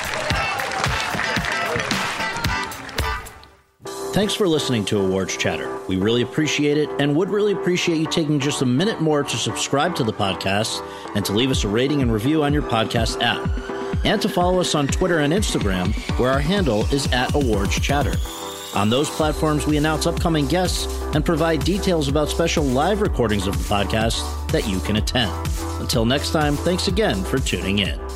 Thanks for listening to Awards Chatter. We really appreciate it and would really appreciate you taking just a minute more to subscribe to the podcast and to leave us a rating and review on your podcast app. And to follow us on Twitter and Instagram, where our handle is at Awards Chatter. On those platforms, we announce upcoming guests and provide details about special live recordings of the podcast that you can attend. Until next time, thanks again for tuning in.